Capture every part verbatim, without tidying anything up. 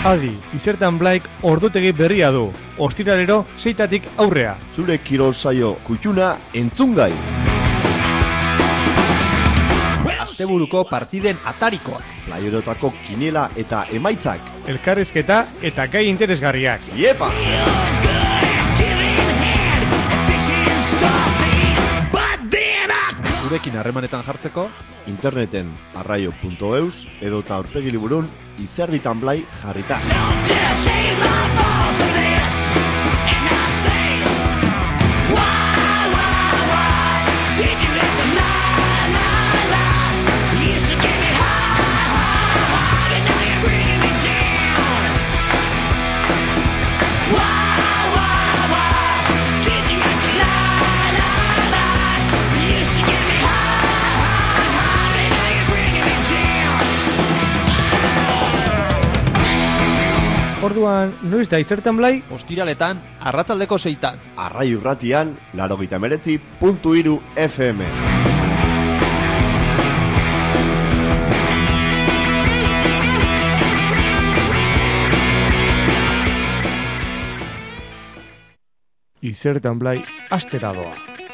Adi, izertan Blaik ordutegi berria du. Ostiralero seitatik aurrea. Zure kirol saio kutxuna entzungai. Asteburuko partiden atarikoak. Playerotako kinela eta emaitzak. Elkarrizketa eta gai interesgarriak. Iepa! Zurekin harremanetan jartzeko interneten arraio puntu eus edo eta aurpegi liburun izerditan Blai jarrita. Orduan, noiz da izertan Blai? ostiraletan arratsaldeko seitan. Arraio irratian, laurogeita hemeretzi puntu hiru F M. Izertan Blai astera doa.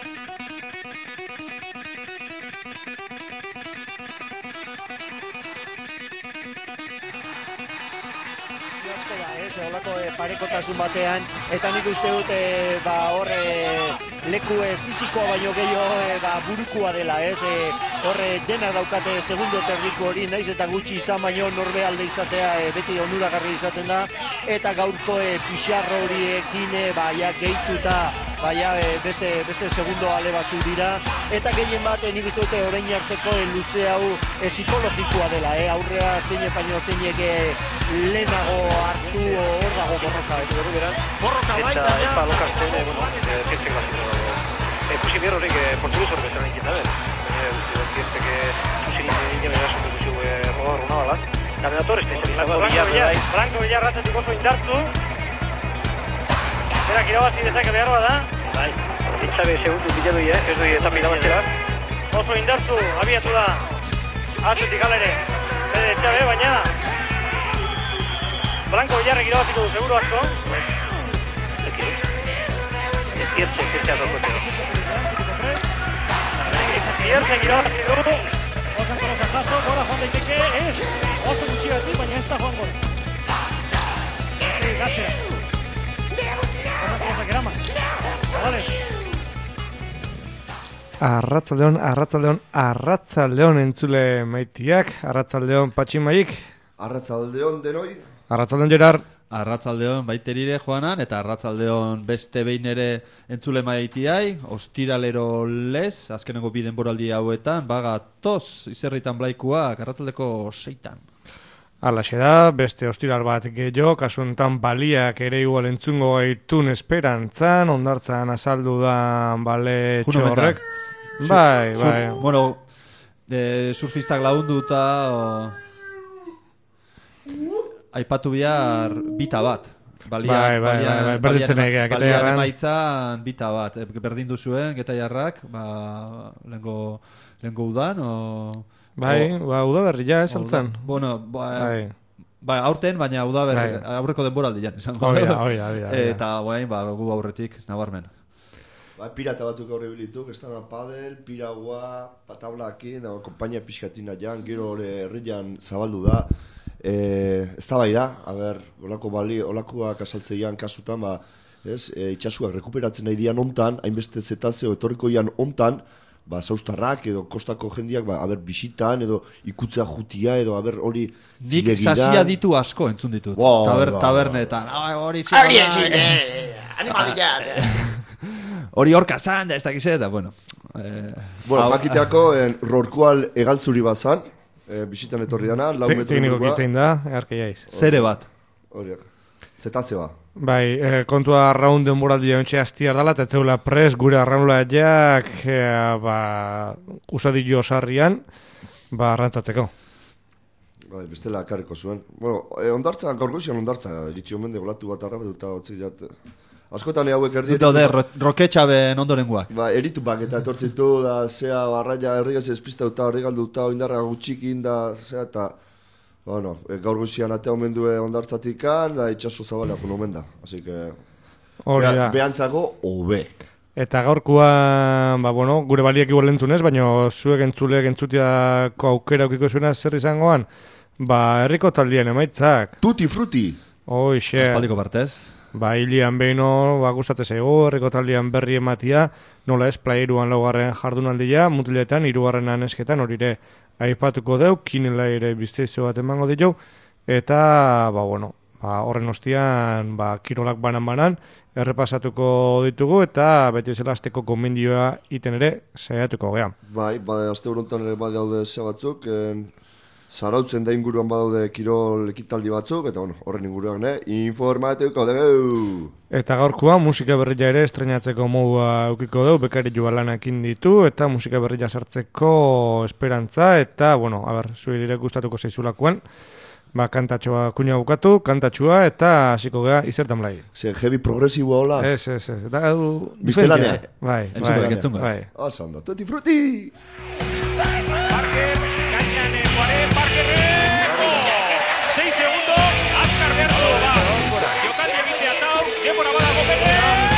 Parekotasun batean, eta nik uste dut e, ba, hor e, leku e, fizikoa baino gehiago e, ba, burukua dela, ez? E, hor e, denak daukate segundo terdiko hori, naiz eta gutxi izan baino norbe alde izatea e, beti onuragarri izaten da, eta gaurko e, pixarro horiekin e, ba, ja, gehituta ba, ja, e, beste, beste segundo ale batzu dira, eta gehien bat e, nik uste dute orain arteko e, luze hau e, psikologikoa dela, e, aurrea zeine baino zeinek e, lehenago hartu hor dago borroka, ez dugu beran? Borroka bai, baina... Eta epa lokazten, bueno, zientzek bat ikusi behar horrek portuguz horrek bezala egin da, baina zientzek zuzin ingen eraso dugu roda runa balaz. Eta benator ez da, Franco Villar ratzatik oso indartu. Berak irabazi dezake behar bada. Bai, ditzabe segundu bila doi, ez doi eta irabaztera. Oso indartu, abiatu da. Atzetik alere, bere ditzabe, baina... Blanco Villarrek irabaziko du, seguro asko. Ziertzek, ziertzek adokoteo. Ziertzek irabaziko du. Osan konosa jaso, gora joan daiteke, ez. Oso gutxigatik, baina ez da joan gol. Ezi, gatzera. Osan konosa eraman. Zabales. Arratzaldeon, arratzaldeon, arratzaldeon entzule maitiak, arratzaldeon patximaik. Arratzaldeon denoi. Arratzaldeon Gerard. Arratzaldeon baiterire joanan, eta arratzaldeon beste behin ere entzule maitiai, ostiralero lez, azkenengo bi denboraldi hauetan, baga toz izerritan Blaikuak, arratzaldeko seitan. Alaxe da, beste ostiral bat gehiago, kasuntan baliak ere igual entzungo gaitun esperantzan, ondartzan azaldu da bale txorrek. Bai, bai. Bueno, de surfistak lagunduta, o... aipatu bihar bita bat. Balia, bai, bai, balia, bai, bai, berditzen egeak. Balian emaitzan bita bat. Berdin duzuen, Getaiarrak, ba, lehenko, lehenko udan, o... Bai, o, ba, udaberri ja, esaltzen. Bueno, ba, bai. Ba, aurten, baina udaberri, bai. Aurreko denboraldian, esango. Oia, oia, oia. Eta, guain, ba, gu aurretik, nabarmen. Ba, pirata batzuk aurre bilituk, ez da padel, piragua, patablakin, kompainia pixkatina jan, gero herrian zabaldu da. Eh, ez da bai da, a ber, olako bali, olakoak asaltzeian kasutan, ba, ez, e, itxasuak rekuperatzen nahi dian ontan, hainbeste zetazeo etorriko dian ontan, ba, zaustarrak edo kostako jendiak, ba, a ber, bisitan edo ikutzea jutia edo, a ber, hori nik sasia ditu asko entzun ditut, wow, Taber, wow, tabernetan, wow. hori hori horka zan, da ez dakize, eta, bueno. Eh, bueno, jakiteako, rorkual egaltzuri bazan, E, bisitan etorri dana, lau metro tekniko kitzein da, egarke jaiz. Zere bat. Horiak, zetazioa. Bai, e, kontua arraun denboraldi jontxe hastiar dala, eta etzeula pres gure arraunula jak, e, ba, usadillo sarrian, ba, arrantzatzeko. Bai, bestela karriko zuen. Bueno, e, ondartza, gaur goizian ondartza, iritsi omen de golatu bat arra, eta hotzik jat... Askotan hauek erdi... Dute de roketxaben ondorengoak. Ba, eritu bak eta etortzitu da, zea, barraia erdigaz espiztauta, erdigalduta, oindarra gutxikin da, zea, eta... Bueno, gaur guzian atea omen due ondartzatikan, da itxaso zabalak omen da. Así que... Hori da. Behantzako, hobe. Eta gaurkoa, ba, bueno, gure baliek igual entzunez, baina zuek entzulek entzutiako aukera aukiko zuena zer izangoan, ba, herriko taldien emaitzak. Tutti frutti! Hoixe. Aspaldiko partez. Ba, hilian behino, ba, gustate zaigu, herriko taldean berri ematia, nola ez, playeruan laugarren jardunaldia, mutiletan, hirugarrenan esketan, horire aipatuko deu, kinela ere bizteizio bat emango ditu, eta, ba, bueno, ba, horren ostian, ba, kirolak banan-banan, errepasatuko ditugu, eta beti bezala azteko gomendioa iten ere saiatuko gea. Bai, ba, azte horontan ere badaude ze batzuk, en, zarautzen da inguruan badaude kirol ekitaldi batzuk, eta bueno, horren inguruan, ne? Informatuko dugu! Eta gaurkoa musika berria ere estrenatzeko modua eukiko dugu, bekari jualanekin ditu, eta musika berria sartzeko esperantza, eta, bueno, a ber, zuir ere gustatuko zaizulakoan, ba, kantatxoa kuña bukatu, kantatxoa, eta hasiko gea izertan blai. Ze, heavy progresiboa hola? Ez, ez, ez. Da, du... Biztelanea? Bai, bai, bai. bai. Oso ondo, tutti frutti! Parker, gainean egoare, Parker, seis segundos, azkar behar du, ba. Jokaldi egitea tau, demora badago bere.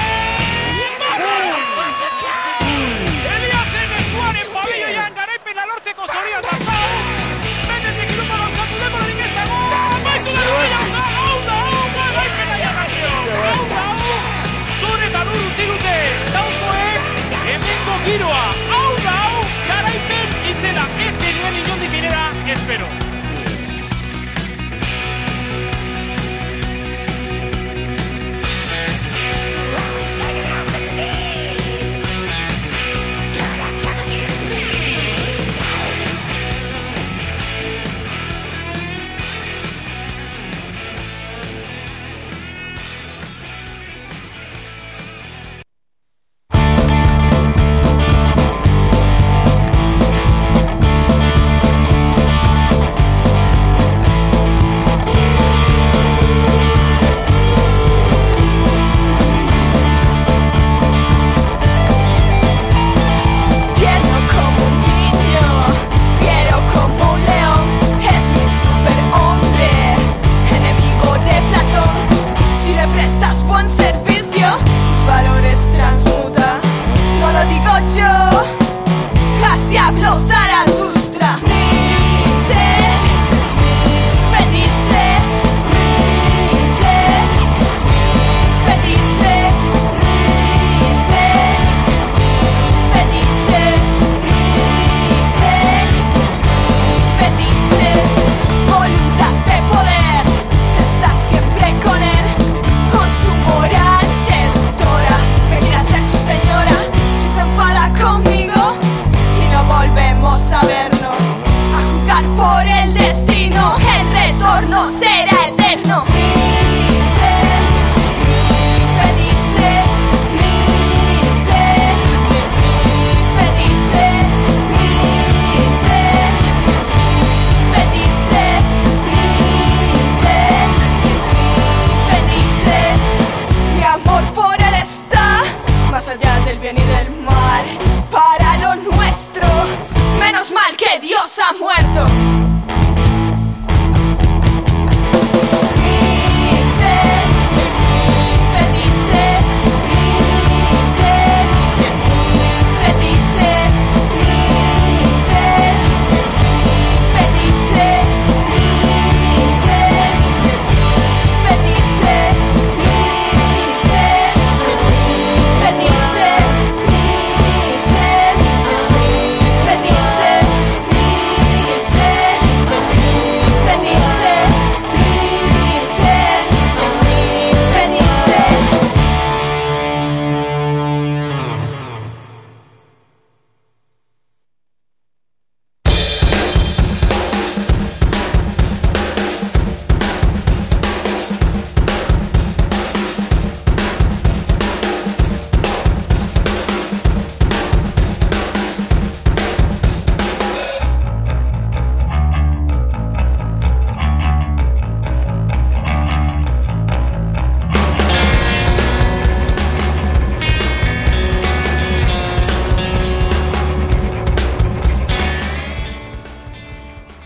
Eliasen eskuaren pabilloian garaipena lortzeko zorian da tau. Benetik irupa lantzatu demora dingeztago. Baitu da rodilla, hau da, hau da, garaipena jarrazio. Hau da, hau. Zure eta duru tirute, taukoek, hemengo giroa. Hau da, hau, garaipen izena. Ez genuen inondik inera, espero. Felice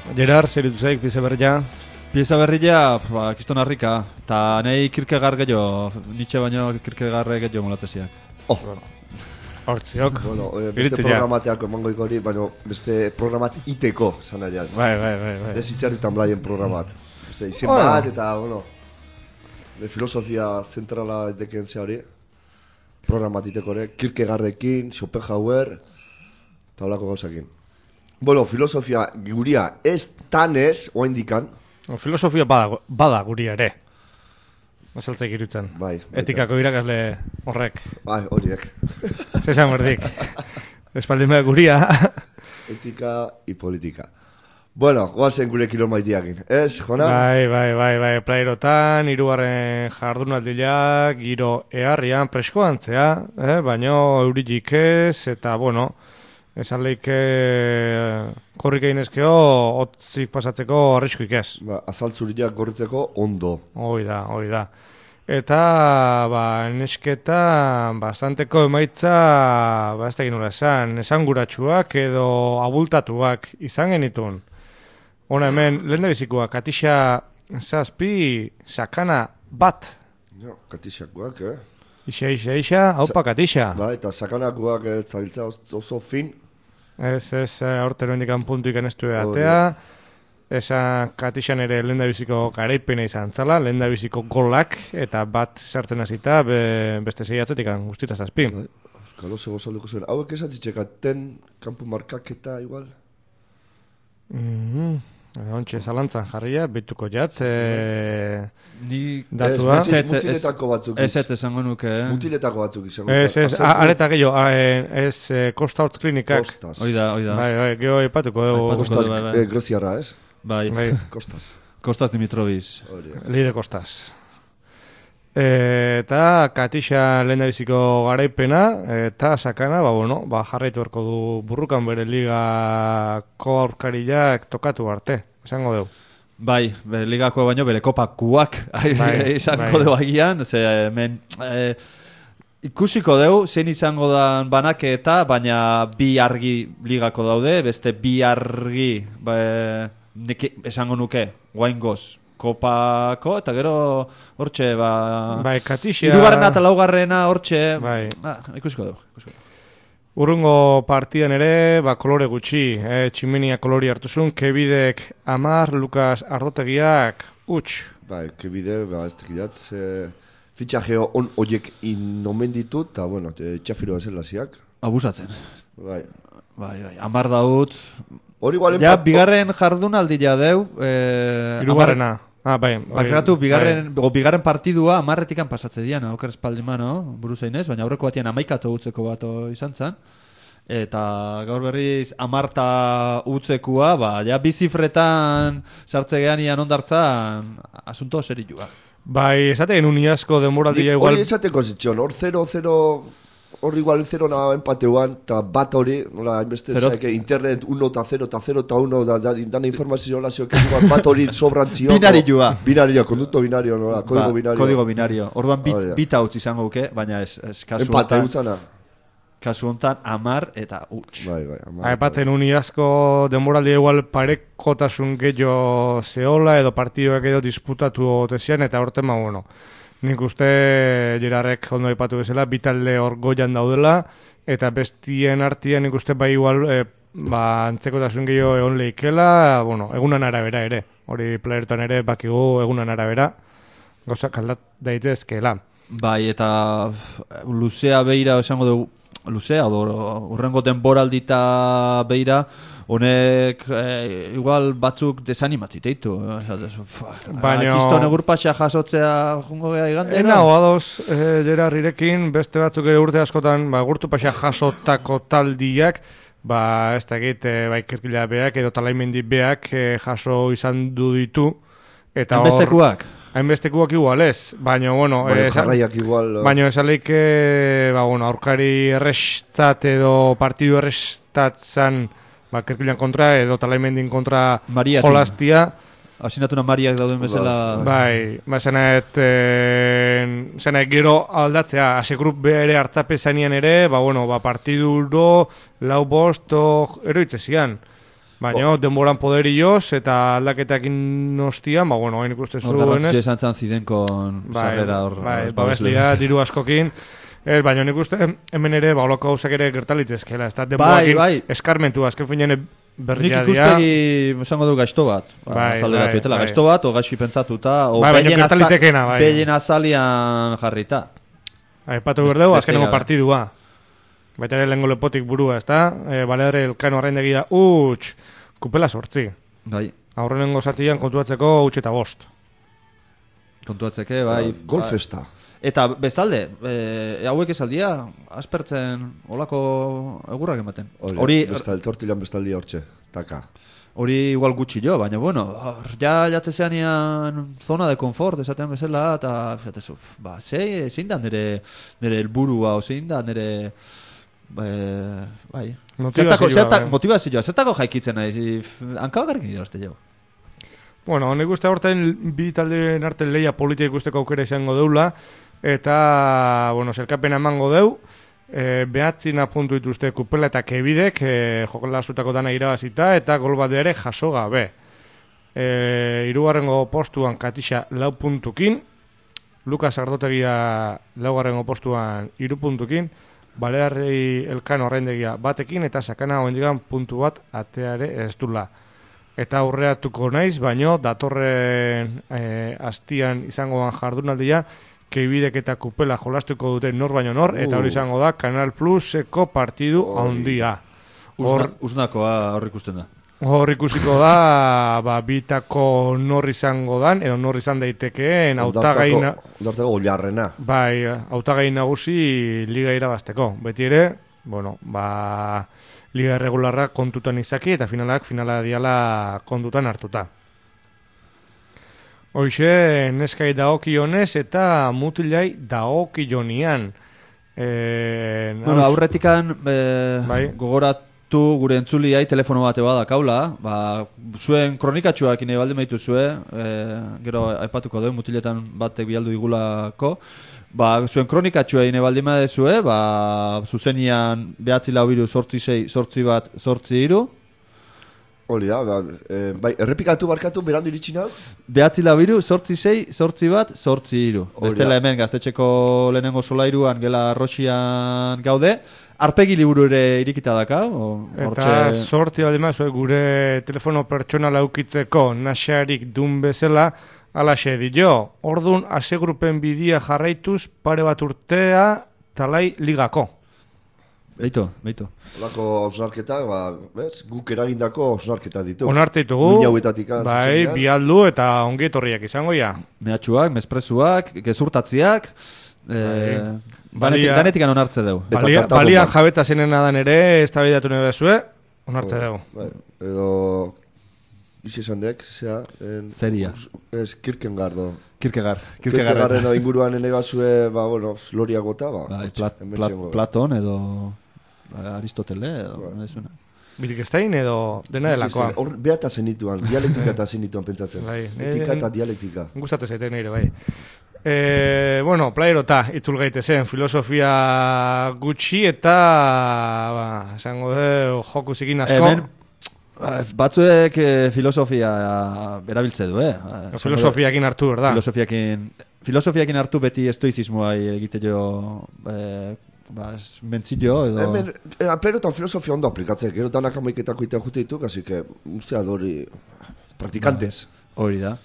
Gerard, zer ditu zaik, pieza berria? Pieza berria, ba, kiston harrika. Eta nahi Kierkegaard gehiago, Nietzsche baino Kierkegaard gehiago molateziak. Oh! Hortziok. Bueno, eh, beste Iritzi ja. programateako emango hori, baina beste programat iteko, zan arian. Bai, bai, bai, bai. Ez itzerritan blaien programat. Beste izen Bueno. bat, eta, bueno, de filosofia zentrala deken ze hori. Programat iteko hori, Kierkegaardekin, Schopenhauer, eta holako gauzakin. Bueno, filosofia guria ez tanez, oa indikan. Filosofia bada, bada guri ere. Azaltzaik irutzen. Bai. baita. Etikako irakasle horrek. Bai, horiek. Zesan berdik. Espaldin behar guria. Etika y politika. Bueno, goazen gure kilomaitiakin. Ez, Jona? Bai, bai, bai, bai, playerotan, hirugarren jardunaldiak, giro eharrian, preskoantzea, eh? Baino euririk ez, eta, bueno, esan leike korrik egin ezkeo, otzik pasatzeko arriskuik ez. Ba, azaltzuriak gorritzeko ondo. Hoi da, hoi da. Eta, ba, nesketa, bastanteko emaitza, ba, ez da egin nola esan, esanguratsuak edo abultatuak izan genitun. Hona hemen, lehen da bizikoa, Katixa zazpi, sakana bat. Jo, katixakoak, eh? Ixa, ixa, ixa, haupa Katixa. Ba, eta sakanakoak eh, zabiltza oso fin. Ez, ez, aurtero indikan puntu ikan ez du atea. Esa Katixan ere lehen da biziko garaipena izan zala, lehen da biziko golak, eta bat sartzen hasita be, beste zei atzetikan guztita zazpi. Bai, Euskalo zego salduko zuen. Hauek esatzitxekaten kanpo markaketa igual? Mhm. Ontxe zalantzan jarria, bituko jat, e, Ni datua. Ez, muti- mutiletako batzuk. Ez ez esango nuke, eh? Mutiletako batzuk izango. Ez, ez, Azaldu- a- areta gehiago, a, e, ez e, Kosta Hortz klinikak. Kostas. Hoi da, hoi da. Bai, bai, geho ipatuko dugu. Aipatuko Kostas, bai, bai. eh, greziarra, ez? Bai, Bai, Kostas. Kostas Dimitrovic. Hori. Lide Kostas. E, eta Katixa lehen biziko garaipena, eta sakana, ba, bueno, ba, jarraitu horko du burrukan bere ligako aurkariak tokatu arte, esango dugu. Bai, bere ligako baino bere kopakuak Bai, izango bai. dugu agian, ze hemen eh, ikusiko dugu zein izango dan banaketa, baina bi argi ligako daude, beste bi argi ba, neki, esango nuke, guaingoz kopako, eta gero hortxe, ba... Bai, Katixa... Hirugarrena eta laugarrena hortxe, Bai. ah, ikusiko dugu, ikusiko dugu. Urrungo partidan ere, ba, kolore gutxi, eh, tximinia kolori hartuzun, Kebidek amar, Lukas Ardotegiak utx. Bai, kebide, ba, ez tekidat, ze... Fitxajeo on oiek inomen ditut, eta, bueno, txafiro bezalaziak. Abusatzen. Bai. Bai, bai, amar daut. Hori igual Ja, empat- bigarren jardunaldi ja deu. Eh, Hirugarrena. Ah, bai. Bakatu, bai, bigarren, o, bigarren partidua amarretikan pasatze dian, oker espaldima, no? Buruz einez, baina aurreko batian amaikatu utzeko bat izan zen. Eta gaur berriz amarta utzekua, ba, ja bizifretan sartze gehan ian ondartzan, asunto serilua. Bai, esaten un iazko denboraldia Nik igual... hori esateko zitxon, hor zero zero hor igual zero na empateuan, eta bat hori, nola, hainbeste Zero- zaike, internet uno eta zero eta zero eta uno, da, da, dana informazio hola zioke, igual bat hori sobrantzio. Binarioa. Binario, konduto binario, nola, kodigo Ba, binario. Kodigo binario. Orduan bit, Hori da. bit out izango uke, baina ez, ez kasu Empate hontan, utzana. kasu hontan amar eta huts. Bai, bai. ama- Aipatzen un iazko denboraldia igual parekotasun gehiago zehola edo partidoak edo disputatu otezian, eta horten, ma, bueno, nik uste Gerarrek ondo aipatu bezala, bi talde hor goian daudela, eta bestien artian nik uste bai igual, e, ba, antzekotasun gehiago egon leikela, bueno, egunan arabera ere, hori playertan ere bakigu egunan arabera, gauzak aldat daitezkeela. Bai, eta f, luzea beira esango dugu, luzea, odo, urrengo denboraldita beira, honek eh, igual batzuk desanimatit eitu. Baina- Kiston egur paxa jasotzea jungo geha igandero. Ena oadoz, e, Gerarrirekin, beste batzuk ere urte askotan, ba, gurtu paxa jasotako taldiak, ba, ez da egit, e, ba, ikerkila beak edo talaimendi beak e, jaso izan du ditu. Eta hor- Hainbestekuak. Hainbestekuak igual ez, baina, bueno, Baina esan- jarraiak igual... eh, baina esaleik, e, ba, bueno, aurkari errestat edo partidu errestatzan, ba, ikerkilan kontra edo talaimendin kontra Mariatin. jolastia. Asinatuna mariak dauden bezala. Bai, ba, zenaet, e, zenaet gero aldatzea, ase grup bere hartzape zanian ere, ba, bueno, ba, partiduro, lau bost, eroitze zian. Baina denboran poderioz eta aldaketekin ostian, ba, bueno, hain ikuste Hor zuenez. garrantzitsua izan zan zidenkon sarrera hor. Bai, babeslia, diru askokin. Ez, baina nik uste hemen ere, ba, holako gauzak ere gertalitezkela. Ez da, denborakin bai. eskarmentu, azken finean berria Nik dira. ikuspegi esango du gaizto bat. Bai, Azalderatu bai, etela, bai. gaizto bat, o gaizki pentsatuta, o Bai, baina behien aza- gertalitekena, bai. behien azalian jarrita. Aipatu berdeu, Beste azkenengo gabe. partidua. Baita ere lehengo lepotik burua, ez da? E, Baleare Elkano arraindegi da, utx, kupela sortzi. Bai, Aurrenengo zatian kontuatzeko utx eta bost. kontuatzeke, bai. Golfesta. Eta bestalde, e, hauek esaldia, aspertzen olako egurrak ematen. Hori, Bestal, tortilan bestaldia hortxe. Taka. hori igual gutxi jo, baina bueno, hor, ja jatzezean ian zona de confort, esaten bezala, eta esatezu, ba, zei, zein da nire, nire helburua, o zein da nire, e, bai, Motivazioa, zertako, zertako, bai. motivazioa, zertako jaikitzen naiz, hankabakarrik irabazte jo. Bueno, nik uste aurten bi taldeen arten leia politika ikusteko aukera izango deula, eta, bueno, zelkapena emango deu, e, behatzina puntu dituzte kupela eta kebidek, e, jokolazutako dana irabazita, eta gol bat ere jaso gabe. E, irugarrengo postuan Katixa lau puntukin, Lukas Ardotegia laugarrengo postuan iru puntukin, Balearri Elkano arraindegia batekin, eta sakana oendigan puntu bat ateare ez dula. Eta aurreatuko naiz, baino datorren e, astian izangoan jardunaldia, keibidek eta kupela jolastuko dute nor baino nor, eta hori izango da Canal Pluseko partidu handia. Hor, Uznakoa hor ikusten da. hor ikusiko da, ba, bitako nor izango dan, edo nor izan daitekeen hautagai na- Ondartzako oilarrena. bai, hautagai nagusi liga irabazteko. Beti ere, bueno, ba, liga irregularra kontutan izaki eta finalak finala diala kontutan hartuta. Hoxe, neskai daokionez eta mutilai daokionian. E, Bueno, aurretikan e, Bai. gogoratu gure entzuliai telefono bate bada kaula, ba, zuen kronikatxoak ine baldin baitu zue, e, gero aipatuko duen mutiletan batek bialdu digulako, ba, zuen kronikatxoa ine baldin badezue, ba, zuzenian behatzi lau biru, sortzi sei, sortzi bat, sortzi iru, Hori da, ba, eh, bai, errepikatu barkatu, berandu iritsi nau. behatzi lau biru, sortzi sei, sortzi bat, sortzi iru. Hori Bestela da. hemen gaztetxeko lehenengo solairuan, gela Arroxian gaude, arpegi liburu ere irikita daka, o, Eta hortxe... sorti baldin bazue gure telefono pertsonala aukitzeko naxarik dun bezala, alaxe dio. Ordun asegrupen bidia jarraituz pare bat urtea talai ligako. Beito, beito. Olako hausnarketak, ba, bez, guk eragindako hausnarketak ditu. Onartze ditugu, Muina hauetatik bai, bi aldu eta ongi etorriak izango ja. Mehatxuak, mesprezuak, gezurtatziak, e, Balia- danetik, danetik onartze deu. Eta Balia, kartago balian bat. jabetza zenena dan ere, ez da bidatu nahi bezue, onartze dugu. Bai, edo, izi esan dek, zea, en, Zeria. Ez, Kierkegaardo. Kirkegar. Kierkegaarden o inguruan nahi bazue, ba, bueno, loriak bota, ba. Bai, hortxe, Plat, hemen Plat, txengo. Platon edo Aristotele edo Bai. ezuna. Bitikestein edo dena delakoa. Hor, beata zenituan, dialektika eta zenituan pentsatzen. Bai, Etika eh, eta dialektika. Gustatzen zaite nire, bai. E, bueno, playerota itzul gaitezen, filosofia gutxi eta, ba, esango du, joku zikin asko. Hemen, eh, batzuek eh, filosofia erabiltze du, eh? Eh, Filosofiakin hartu, berda? Filosofiakin, filosofiakin hartu beti estoizismoa egite jo, eh, ba, mentzillo edo... Hemen, eh, perotan filosofia ondo aplikatzek, gero danak amaiketako itea jute dituk, así que, ustea dori, praktikantes. Hori da.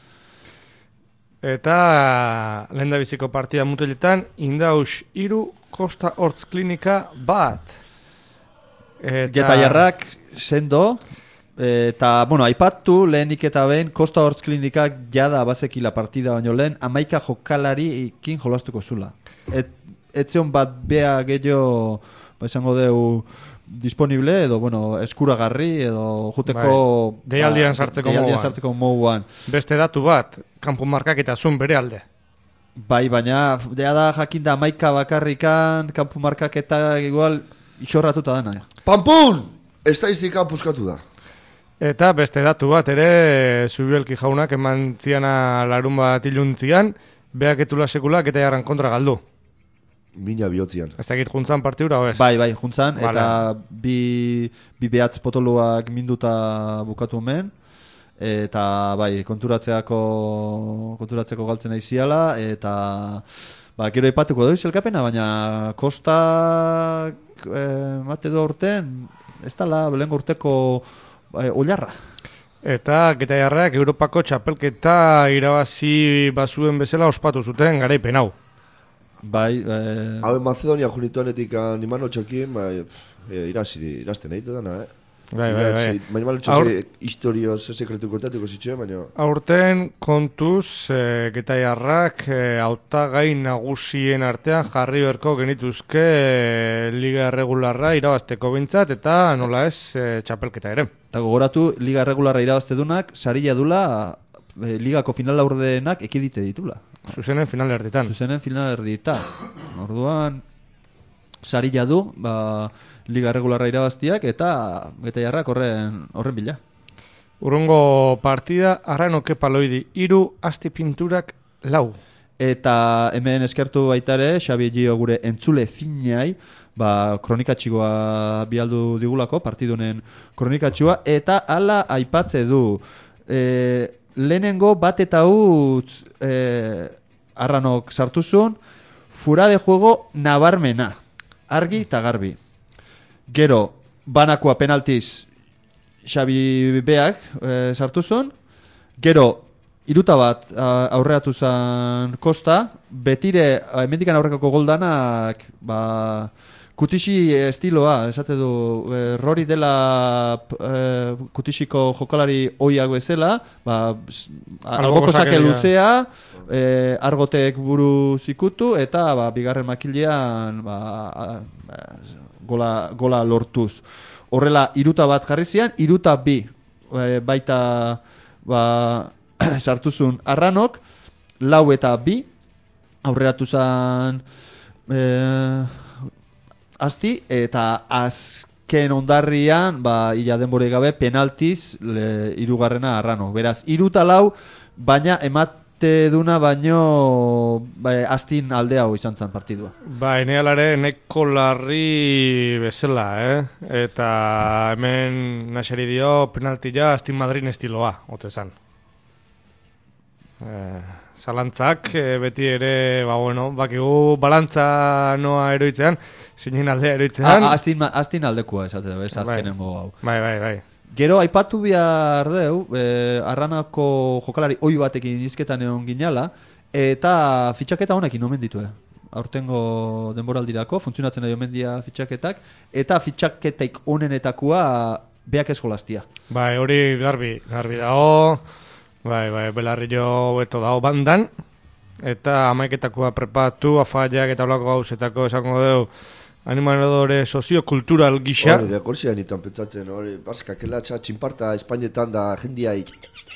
Eta lehen da biziko partida mutiletan, Indaus iru, Kosta Hortz klinika bat. Eta... Getaiarrak sendo, eta, bueno, aipatu lehenik eta behin, Kosta Hortz klinikak jada bazekila partida baino lehen, amaika jokalari ikin jolastuko zula. Et, etzion bat bea gehiago, ba esango deu, disponible, edo, bueno, eskuragarri, edo juteko... Bai, deialdian sartzeko deialdian moduan. sartzeko moduan. Beste datu bat, kanpo markak eta zun bere alde. Bai, baina, dea da jakinda amaika bakarrikan, kanpu markaketa igual, isorratuta dana. Pampun! Estadistika puskatu da. Eta beste datu bat ere, Zubielki jaunak eman ziana larun bat iluntzian, beak etzula sekulak eta jarran kontra galdu. mina bihotzian. Ez dakit juntzan partidura, o ez? Bai, bai, juntzan, Vale. eta bi, bi behatz potoloak minduta bukatu men, eta bai, konturatzeako, konturatzeko galtzen aiziala, eta ba, gero ipatuko dugu zelkapena, baina Kosta eh, mate du urten, ez dala belengo urteko eh, oilarra. Eta Getaiarrak Europako txapelketa irabazi bazuen bezala ospatu zuten garaipen hau. Bai, eh, Hau Macedonia junituanetik animano txokin, bai, irasi, irasten egite dana, eh? Bai, bai, bai. Baina malo txose historio ze sekretu kontatuko zituen, baina... Aurten kontuz e, Getaiarrak e, hautagai nagusien artean jarri berko genituzke e, liga erregularra irabazteko bintzat eta nola ez e, txapelketa ere. eta gogoratu, liga regularra irabaztedunak, sarila dula, eh, ligako final laurdenak ekidite ditula. Zuzenen final erditan. Zuzenen final erdita. Orduan, sarila du, ba, liga regularra irabaztiak eta Getaiarrak horren, horren bila. Urrungo partida, Arrano Kepaloidi, iru asti pinturak lau. Eta hemen eskertu baitare, Xabi Gio gure entzule finai, ba, kronikatxikoa bialdu digulako, partidunen kronikatxua, eta hala aipatze du. E, lehenengo bat eta utz e, Arranok sartuzun, fura de juego nabarmena, argi eta garbi. Gero, banakoa penaltiz Xabi beak e, sartuzun, gero, iruta bat aurreatu zen Kosta, betire hemendikan aurrekako goldanak, ba, Kutixi estiloa, esate du, e, Rory dela e, Kutixiko jokalari oiak bezala, ba, alboko sake luzea, e, argotek buru zikutu, eta ba, bigarren makilean ba, a, gola, gola lortuz. Horrela, iruta bat jarri zian, iruta bi, e, baita ba, sartuzun Arranok, lau eta bi, aurreratu zen e, asti, eta azken ondarrian, ba, ila denbore gabe, penaltiz le, irugarrena Arranok. Beraz, iruta lau, baina emate duna baino ba, astin alde hau izan zen partidua. Ba, enealare neko larri bezala, eh? Eta hemen naseri dio penaltia Astin Madrin estiloa, ote zan. Eh, zalantzak eh, beti ere, ba bueno, bakigu balantza noa eroitzean, zinen aldea eroitzean. Ah, astin, astin aldekua esate da, ez azkenengo hau. Bai, bai, bai. Gero aipatu behar deu, eh, Arranako jokalari oi batekin izketan egon ginala, eta fitxaketa honekin omen ditu, eh? Aurtengo denboraldirako, funtzionatzen da omen dia fitxaketak, eta fitxaketek onenetakoa beak eskolastia. Bai, hori garbi, garbi dago. Bai, bai, Belarrillo beto dago bandan, eta amaiketakoa prepatu, afaiak eta olako gauzetako esango dugu animadore soziokultural gisa. Hori, da, korsia nitan pentsatzen, hori, bazka, kelatxa, txinparta, Espainetan da jendia hik.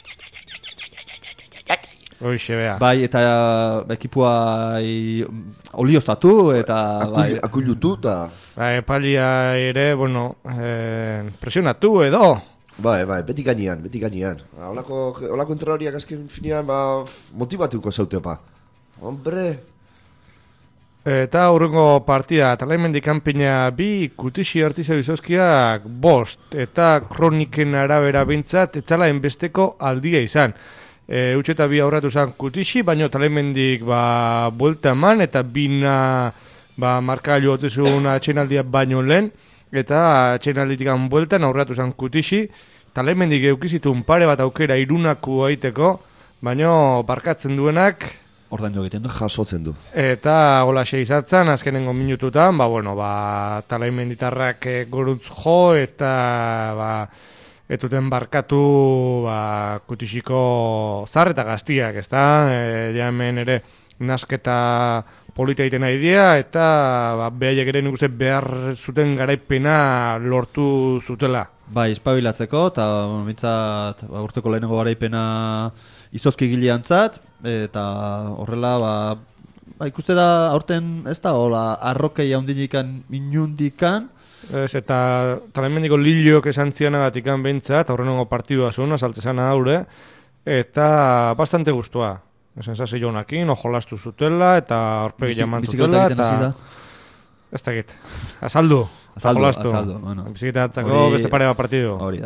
Hoixe, bea. Bai, eta ekipua olioztatu, eta bai, Akullutu, eta... Bai, epalia ere, bueno, eh, presionatu edo. Bai, bai, beti gainean, beti gainean. Olako, olako entrenariak azken finean, ba, motivatuko zautepa. Hombre... Eta aurrengo partida, talaimendik kanpina bi, Kutixi Artizau izozkiak bost, eta kroniken arabera bintzat, etzala enbesteko aldia izan. E, Utxeta bi aurratu zen Kutixi, baino talaimendik ba, buelta eman, eta bina ba, markailu otezun atxenaldia baino lehen, eta atxenalditikan bueltan aurratu zen Kutixi, talaimendik eukizitun pare bat aukera irunaku aiteko, baino barkatzen duenak, ordain jo egiten du. Jasotzen du. eta golaxe izatzen, azkenengo minututan, ba, bueno, ba, talaimenditarrak e, gorutz jo, eta ba, etuten barkatu ba, Kutixiko zar eta gaztiak, ezta? E, ja hemen ere nasketa polita egiten nahi dira, eta ba, behaiek ere nik uste behar zuten garaipena lortu zutela. Bai, espabilatzeko, eta bueno, mintzat, ba, urteko lehenengo garaipena izozki gileantzat, eta horrela, ba, ba, ikuste da, aurten ez da, hola, arrokei haundinikan, inundikan, Ez, eta talemendiko liliok esan zianagatikan behintzat, aurrenengo partidua zuen, asaltezana haure, eta bastante gustua. sensazio honakin, ojolastu zutela, eta aurpegi jaman zutela, eta... Ez dakit, azaldu, azaldu, ojolastu. azaldu, bueno. Biziketa atzako beste pare bat partidu. Hori da.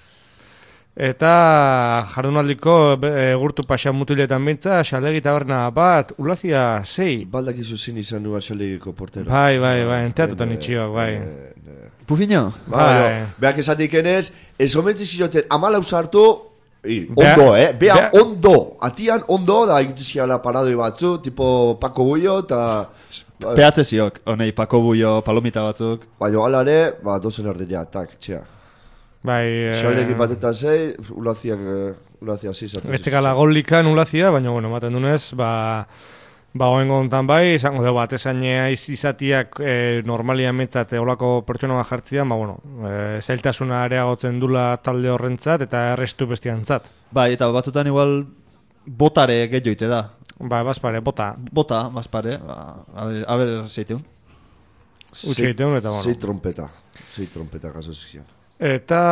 Eta jardunaldiko egurtu pasan mutiletan bintza, Xalegi taberna bat, ulazia sei. Baldakizu zin izan nua Xalegiko portero. Bai, bai, bai, enteatutan itxiok, bai. Pufiño? Bai, beak esatik enez, ez omentzi ziroten amala usartu, I, ondo, eh? Bea, Bea ondo, atian ondo, da egituzkiala paradoi batzu, tipo Paco Bullo, eta... Peatze ziok, honei, Paco Bullo, palomita batzuk. Baina alare, ba, dozen ardenia, tak, txea. Bai... Xalekin bat eta zei, ulaziak, ulazia zizat. Etxekala golikan ulazia, baina, bueno, maten dunez, ba... Ba, oengo hontan bai, izango dugu bat, esainea izatiak e, normalian metzat olako pertsona bat jartzian, ba, bueno, e, zailtasuna areagotzen dula talde horrentzat eta errestu bestiantzat. Bai, eta batzutan igual botare gehioite da. Ba, bazpare, bota. Bota, bazpare, ba, a ber, a ber zeiteun. Utseiteun eta, bueno. Zei trompeta, zei trompeta gaso zizian. Eta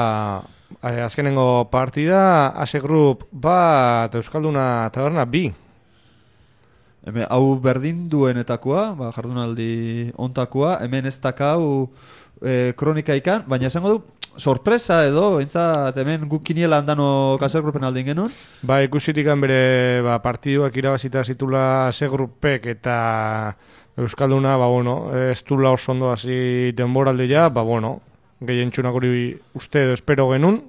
e, azkenengo partida, Ase Group bat Euskalduna taberna bi. Hemen, hau berdin duenetakoa, ba, jardunaldi ontakoa, hemen ez dakau e, kronika ikan, baina esango du, sorpresa edo, entzat hemen guk kiniela handano Ase Groupen aldin genuen. Ba, ikusitikan bere ba, partiduak irabazita zitula Ase Groupek eta Euskalduna, ba, bueno, ez dula oso ondo hasi denboraldia, ba, bueno, gehien txunak hori uste edo espero genuen.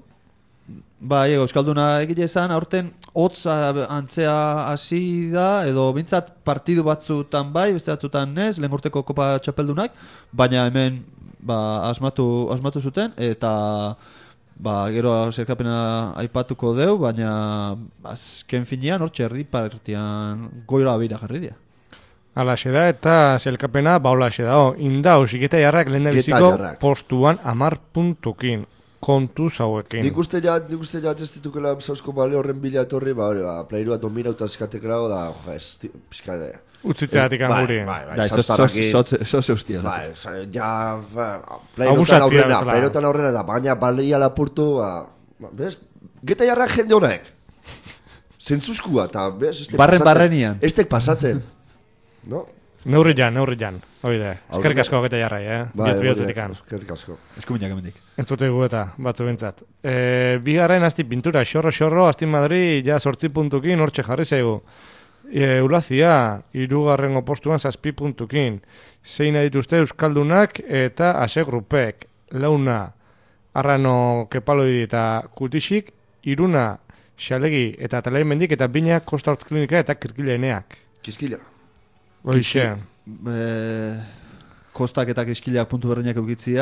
Bai, Euskalduna egile esan, aurten hotz antzea hasi da, edo bintzat partidu batzutan bai, beste batzutan ez, lehen urteko kopa txapeldunak, baina hemen ba, asmatu, asmatu zuten, eta ba, gero zerkapena aipatuko deu, baina azken finean hor txerdi partian goira abira jarri dira. Alaxe da, eta zelkapena baulaxe da, oh, indau, ziketa jarrak lehen da biziko postuan amar puntukin. Kontu zauekin. Nik uste ja, nik uste ja testitukela zauzko bale horren bila etorri, ba, hori, ba, plairua dominauta eskatek grau, da, jo, ez, piskade. Utzitzeatik anguri. Bai, bai, bai, zo zeustia. Bai, ja, plairutan aurrena, plairutan aurrena, da, baina balia lapurtu, ba, bez, geta jarrak jende honek. Zentzuzkua, eta, bez, estek Barren barrenian. Estek pasatzen, no? Neurri jan, neurri jan. Oide, eskerrik asko geta jarrai, eh? Bai, bihotzetik-an. Eskerrik asko. Eskuminak emendik. Entzute gueta, batzu bintzat. E, bigarren asti pintura, xorro-xorro, asti Madri, ja sortzi puntukin, hortxe jarri zaigu. E, ulazia, irugarrengo postuan zazpi puntukin. Zein dituzte Euskaldunak eta Ase Groupek. Launa, Arrano, Kepaloidi eta Kutixik, Iruna, Xalegi eta Talaimendik eta Bina, Kosta Hortz Klinika eta Kirkileneak. Kiskila. Hoixe. E, kostak eta kiskilak puntu berdinak eukitzia,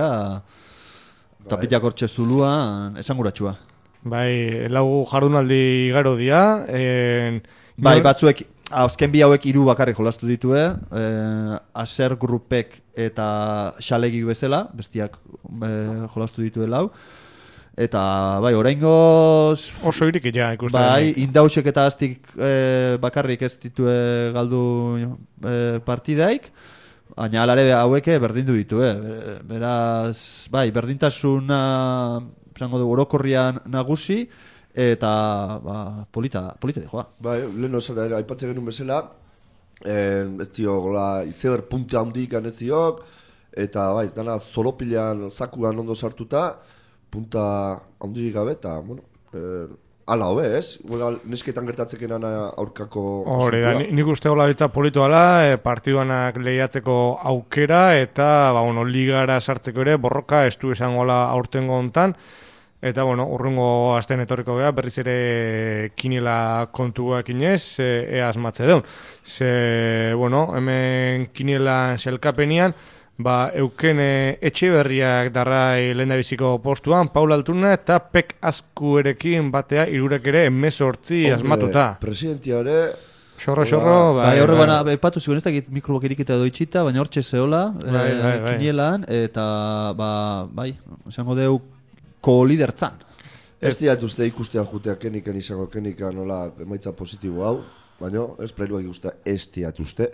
tapilak hortxe zuluan, esanguratxua. Bai, lau jardunaldi igaro dia. En, bai, batzuek, azken bi hauek hiru bakarrik jolastu ditue, e, Ase Groupek eta Xalegi bezala, bestiak e, jolastu ditue lau. Eta, bai, oraingoz... Oso irik ja, ikusten. Bai, indausek eta aztik e, bakarrik ez ditue galdu e, partidaik, baina alare haueke berdindu ditu, eh? Beraz, bai, berdintasuna, zango du, orokorrian nagusi, eta, ba, polita, polita di joa. Bai, lehen osata, aipatzen genuen bezala, eh, ez dio, gola, izeber punte handik anetziok, eta, bai, dana zolopilean, zakuan ondo sartuta, punta handirik gabe, eta, bueno, eh, ala hobe, ez? Igual, nesketan gertatzekenan aurkako... Hori da, nik uste gola ditza politu ala, e, partiduanak lehiatzeko aukera, eta, ba, bueno, ligara sartzeko ere, borroka, ez du esango ala aurtengo hontan, eta, bueno, urrungo asten etorriko gara, berriz ere kiniela kontuak inez, e, ea asmatze deun. Ze, bueno, hemen kiniela zelkapenian, ba, eukene Etxeberriak darrai lehendabiziko postuan, Paul Altuna eta Pek Azkuerekin batea irurek ere emezortzi asmatuta. Presidentia ere... Xorro, xorro, bai. Bai, horre bana, epatu zuen ez dakit mikroak irikita doitxita, baina hortxe zehola, bai, e, bai, bai. kinielan, eta, ba, bai, esango deu ko-lidertzan. Ez diat uste ikustea jutea kenikan izango kenika nola emaitza positibo hau, baina ez plairuak ikustea ez diat uste.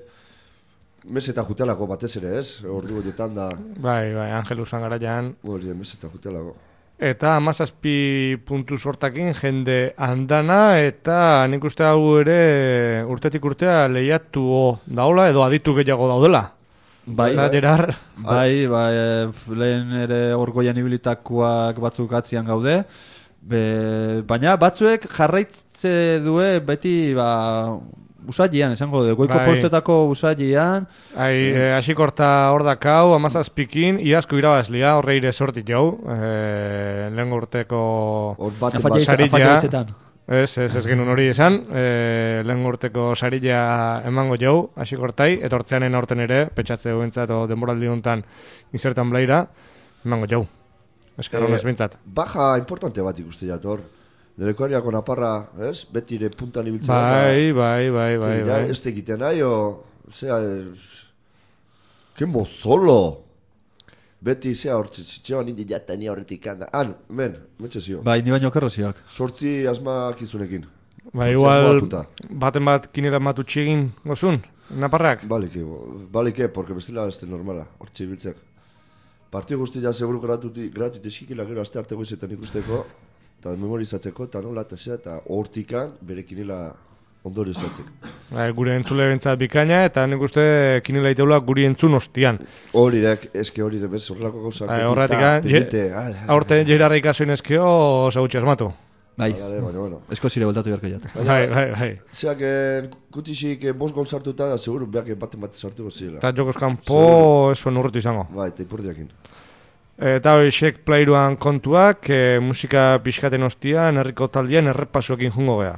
Meseta jutelako batez ere, ez? Ordu horietan da... Bai, bai, Angelu Sangaraian... Hori, meseta jutelako. Eta hamazazpi puntu sortakin jende andana, eta nik uste hau ere urtetik urtea lehiatu daula edo aditu gehiago daudela. Bai, Eta, Gerard? Bai, bai, lehen ere orgoian ibilitakoak batzuk atzian gaude, Be, baina batzuek jarraitze due beti ba, usailean, esango du, goiko bai. postetako usailean. Hai, eh, asikorta hor dakau, hamazazpikin, iazko irabazlia, horre ire sortit jau, eh, lehen urteko Hor bat Afalla sarila. afalla izetan. Ez, ez, ez genuen hori esan, e, lehen urteko sarila emango jau, asikortai, etortzeanen aurten ere, petxatze duentzat, o denboraldi honetan insertan blaira, emango jau. Eskerron Eh, ez bintzat. Baja importante bat ikuste jator. Nerekoariako naparra, ez? Beti ere puntan ibiltzen. Bai, bai, bai, bai, Ja, bai. ez tegiten nahi, o... Zea... Es... Que mozolo! Beti zea hortzi zitxean, indi jata ni horretik handa. Han, men, metxe zio. Bai, ni baino kerroziak. Sortzi asmak izunekin. Ba, Sortzi igual, asmatuta. baten bat kinera matu txegin, gozun, naparrak. Balike, balike, porque bestela ez normala, hortzi ibiltzeak. Parti guztia seguru gratuti, gratuti eskikila gero aste arte goizetan ikusteko, eta memorizatzeko, eta nola, eta zea, eta hortikan bere kinela ondorio zatzeko. Ba, gure entzule bentzat bikaina, eta nik uste kinela iteula guri entzun ostian. Hori dek, eske hori dek, horrelako gauzak. Ba, beti, horretik, ta, je- pendiente, ah, Aurten jerarra ikasoin ezkeo, zagutxe asmatu. Bai, Vale, baina, bueno. eskozire voltatu beharko jat. Bai, bai, bai. Zeak, eh, kutisik eh, bost gol sartuta, da seguru beak baten bat sartuko zirela. Eta jokos kanpo, ez zuen urretu izango. Bai, eta ipurdiakin. Eta hori xek plairuan kontuak, e, musika pixkaten ostian, herriko taldean errepasuekin jungo gea.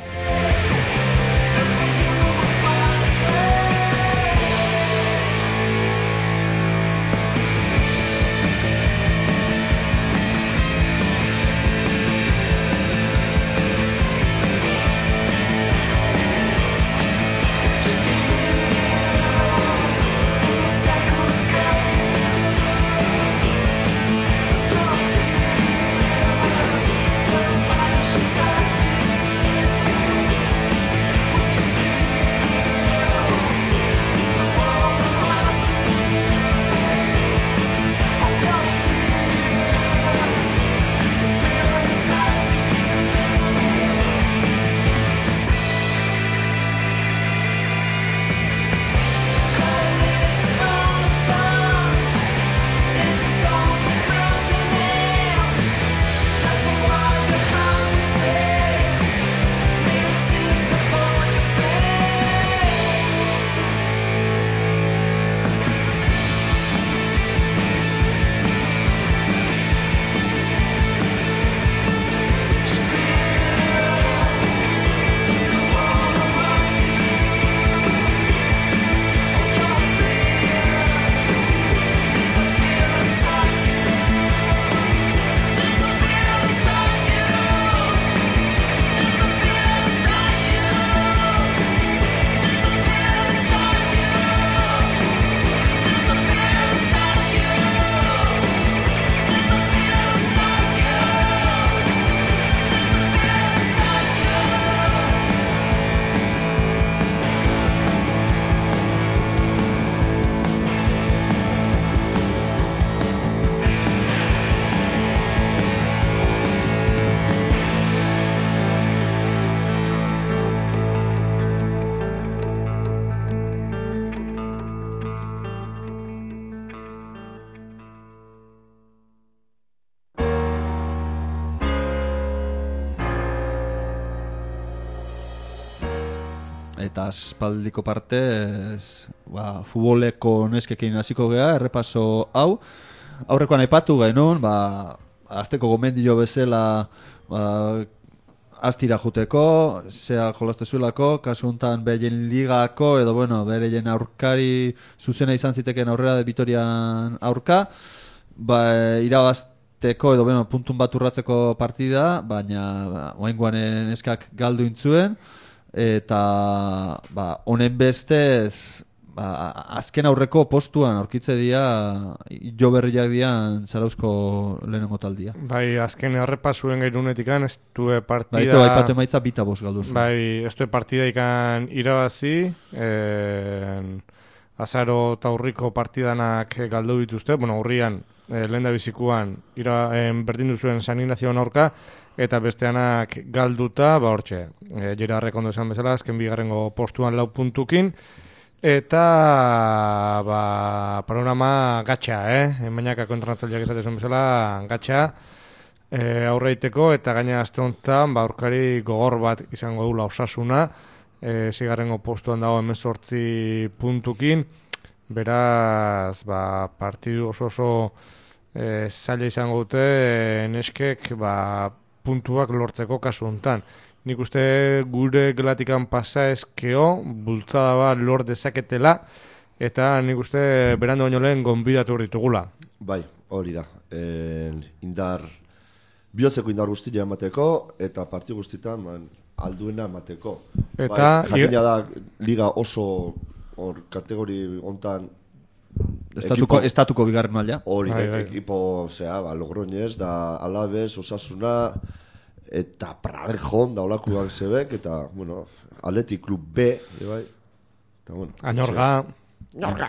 Eta aspaldiko partez, ba, futboleko neskekin hasiko gea, errepaso hau. Aurrekoan aipatu genuen, ba, azteko gomendio bezala, ba, astira juteko, zea jolastezuelako, kasu honetan bereien ligako, edo bueno, bereien aurkari zuzena izan ziteken aurrera de Vitorian aurka, ba, irabazteko edo bueno, puntun bat urratzeko partida, baina ba, oaingoan neskak galdu intzuen, eta ba, honen bestez ba, azken aurreko postuan aurkitze dira jo berriak dian Zarauzko lehenengo taldia. Bai, azken errepasuen gairunetik ez due partida... Ba, ez da, aipatu emaitza bita bost galdu zuen. Bai, ez due partida ikan irabazi, eh, azaro eta urriko partidanak galdu dituzte, bueno, urrian, e, lehen da bizikuan, ira, e, berdin duzuen San Ignazioan aurka, eta besteanak galduta, ba hortxe, e, Gerarrek ondo esan bezala, azken bigarrengo postuan lau puntukin, eta ba, panorama gatxa, eh? Mainakako entrenatzaileak esatezun bezala, gatxa, e, aurreiteko, eta gaina aste honetan, ba, aurkari gogor bat izango dula Osasuna, e, zigarrengo postuan dago hemezortzi puntukin, beraz, ba, partidu oso oso e, zaila izango dute, e, neskek, ba, puntuak lortzeko kasu honetan. Nik uste gure gelatikan pasa ezkeo, bultzada bat lor dezaketela, eta nik uste berandu baino lehen gonbidatu ditugula. Bai, hori da. E, indar, bihotzeko indar guztia emateko, eta parti guztietan man, alduena emateko. Eta bai, jakina da, liga oso or, kategori hontan Estatuko, ekipo, estatuko bigarren maila. Hori da, bai, bai. ekipo, zera, ba, Logroñez, da Alaves, Osasuna, eta Pradejon, da olakuak zebek, eta, bueno, Athletic Club B, bai, eta, bueno. Añorga. Añorga.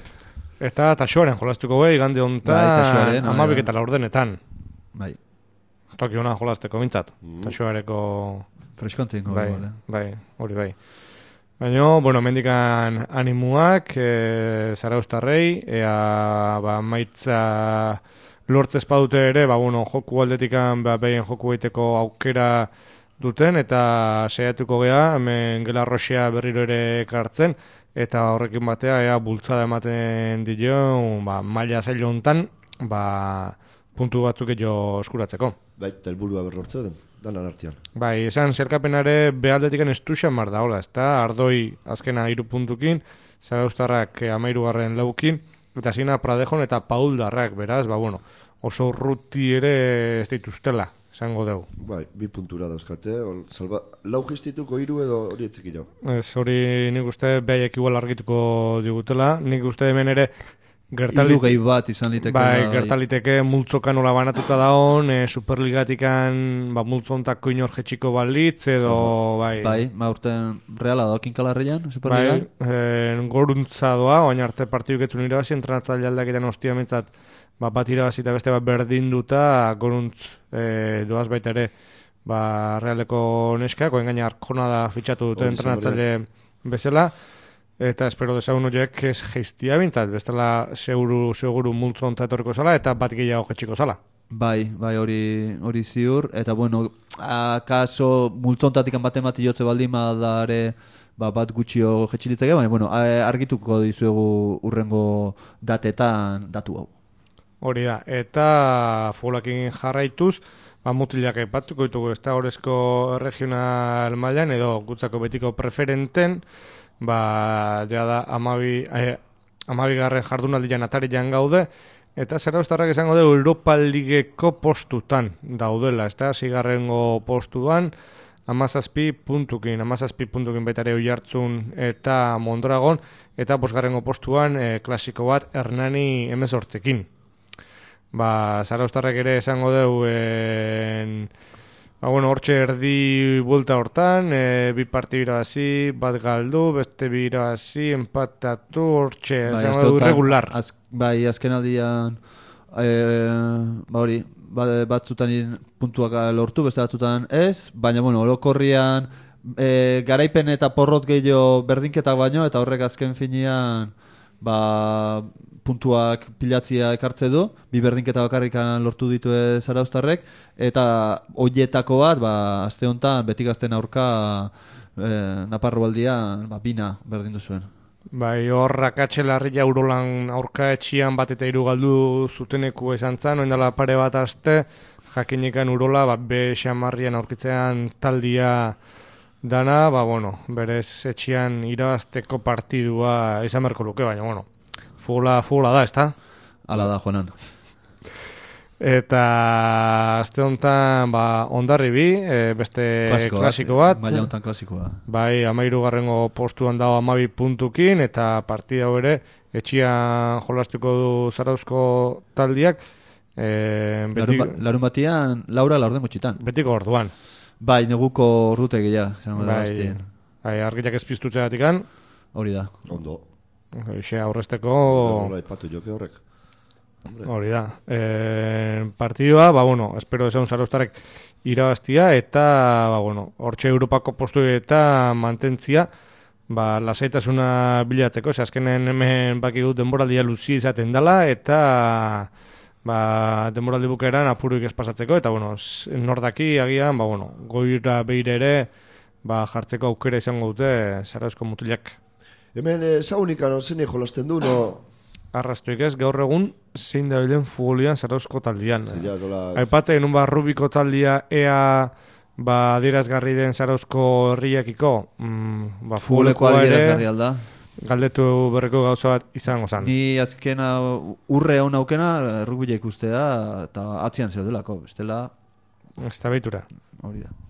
Eta Taxoaren jolastuko bai, gande Bai, honetan, amabik eta laurdenetan. Bai. Toki hona jolasteko mintzat. Mm. Taxoareko... Freskontin. Bai, bai, hori bai. Baina, bueno, mendikan animuak, e, Zarauztarrei, ea, ba, maitza lortzez padute ere, ba, bueno, joku aldetikan, ba, behien joku egiteko aukera duten, eta saiatuko gea, hemen Gela Roxea berriro ere ekartzen, eta horrekin batea, ea, bultzada ematen dio, ba, maila zailo hontan, ba, puntu batzuk edo eskuratzeko. Bai, eta helburua berrortze den, danan artean. Bai, esan zerkapenare behaldetikan estuxan mar da, hola, ez da, Ardoi azkena hiru puntukin, Zarauztarrak amairugarren laukin, eta zina Pradejon eta Pauldarrak, beraz, ba, bueno, oso urruti ere ez dituztela, esango dugu. Bai, bi puntura dauzkate, ol, salba, lau gestituko hiru edo hori etzekilo. Ez, hori nik uste behaiek igual argituko digutela, nik uste hemen ere gertaliteke, Hiru gehi bat izan liteke. bai, gertaliteke multzoka nola banatuta dagoen, e, Superligatikan ba, multzontako inor jetxiko balitz, edo, bai... Bai, ma urten reala dokin kalarrian, Superligan? Bai, e, goruntza doa, oain arte partiduk etzun irabazi, entrenatzaile aldaketan ostia mentzat, ba, bat irabazi eta beste bat berdinduta, goruntz e, doaz baita ere, ba, realeko neskak, oain gaina Arkona da fitxatu dute entrenatzaile bezala, eta espero dezagun horiek ez geiztia bintzat, bestela seguru, seguru multzo onta etorriko zala, eta bat gehiago jetxiko zala. Bai, bai, hori hori ziur, eta bueno, akaso multzontatik bat emati jotze baldin badare, ba, bat gutxio jetxilitzeke, baina, bueno, argituko dizuegu urrengo datetan datu hau. Hori da, eta futbolakin jarraituz, ba, mutilak aipatuko ditugu, ez da horrezko regional mailan edo gutzako betiko preferenten, ba, ja da, amabi, eh, amabigarren jardunaldian atarian gaude, eta Zarauztarrak esango dugu Europa Ligeko postutan daudela, ez da, zigarrengo postuan, amazazpi puntukin, amazazpi puntukin baita ere Oiartzun eta Mondragon, eta bosgarrengo postuan eh, klasiko bat Hernani hemezortzekin. Ba, Zarauztarrek ere esango dugu en... Ba, bueno, hortxe erdi buelta hortan, e, bi parti irabazi, bat galdu, beste bi irabazi, empatatu, hortxe, bai, esango dugu regular. Az, bai, azken aldian, e, ba hori, batzutan puntuak lortu, beste batzutan ez, baina, bueno, orokorrian e, garaipen eta porrot gehiago berdinketak baino, eta horrek azken finean, ba, puntuak pilatzia ekartze du, bi berdinketa bakarrikan lortu ditu Zarauztarrek, eta hoietako bat, ba, aste honetan, betik azten aurka e, Naparro baldian, ba, bina berdindu zuen. Bai, horrak atxelarria Urolan aurka etxian bat eta hiru galdu zuteneku esan zan, oindala pare bat aste, jakinekan Urola, ba, be xamarrian aurkitzean taldia dana, ba, bueno, berez etxian irabazteko partidua izan berko luke, baina, bueno, Fula, fula da, ez da? Ala da, Juanan. Eta azte honetan, ba, ondarri bi, e, beste klasiko, klasiko bat. Maila honetan klasikoa. Bai, amairu garrengo postuan dago amabi puntukin, eta partida hau ere, etxian jolastuko du Zarauzko taldiak. E, beti, larun, ba, larun batian, Laura laurden gutxitan. Betiko orduan. Bai, neguko rute gehiago. Bai, bai, argitak ez piztutze gatikan. Hori da. Ondo. Eixe aurrezteko... Nola ipatu joke horrek. Hori da. E, partidua, ba, bueno, espero esan Zarauztarrek irabaztia, eta, ba, bueno, hortxe Europako postu eta mantentzia, ba, lasaitasuna bilatzeko, ze azkenen hemen bakigut denboraldia luzi izaten dela, eta ba, denboraldi bukaeran apuruik ez pasatzeko, eta, bueno, nordaki agian, ba, bueno, goira beire ere, ba, jartzeko aukera izango dute Zarauzko mutilak. Hemen ezagunikan eh, zen jolasten du, no? Arrastuik ez, gaur egun zein da bilen futbolian Zarauzko taldian. Ja, dola... Aipatzen un ba Rubiko taldia ea ba adierazgarri den Zarauzko herriakiko, mm, ba futbolekoa ere alda. Galdetu berreko gauza bat izango zen. Ni azkena urre hon aukena rugbia ikustea eta atzian zeudelako, bestela ez da baitura. Hori da.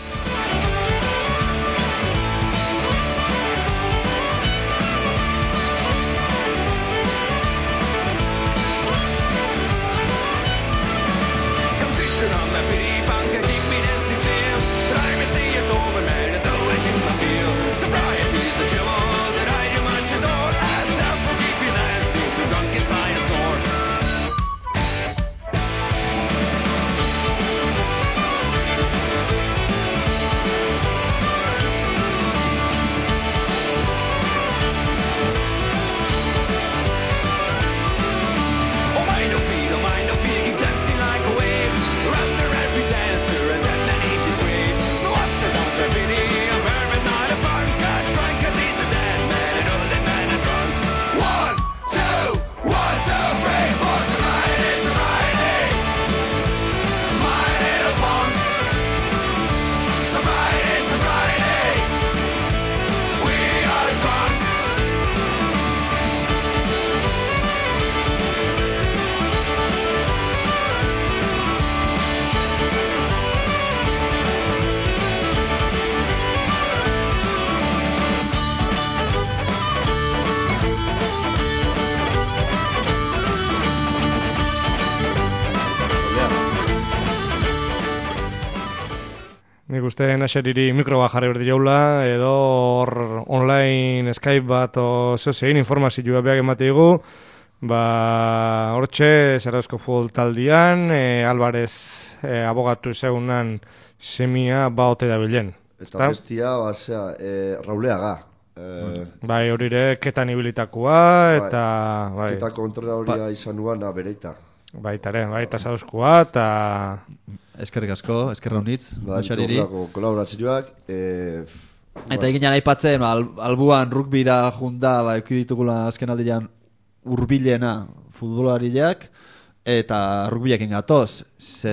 Nik uste Naxeriri mikro bat jarri berdi jaula, edo hor online Skype bat o zein informazioa behar emate dugu, ba hortxe Zarauzko futbol taldian, e, Alvarez e, abogatu zeunan semia ba ote da bilen. Eta bestia, basea, e, Rauleaga. E, bai, horire ketan ibilitakoa, eta... Bai, ketako entrenadoria izan nuan bereita. Baitare, baita Zarauzkoa, eta... Eskerrik asko, eskerra unitz, Naxeriri. Ba, kolaborazioak. E, eta egin jana aipatzen, ba, albuan rukbira junda, ba, eukiditugula azken aldean urbilena futbolariak, eta rukbilekin gatoz. Ze...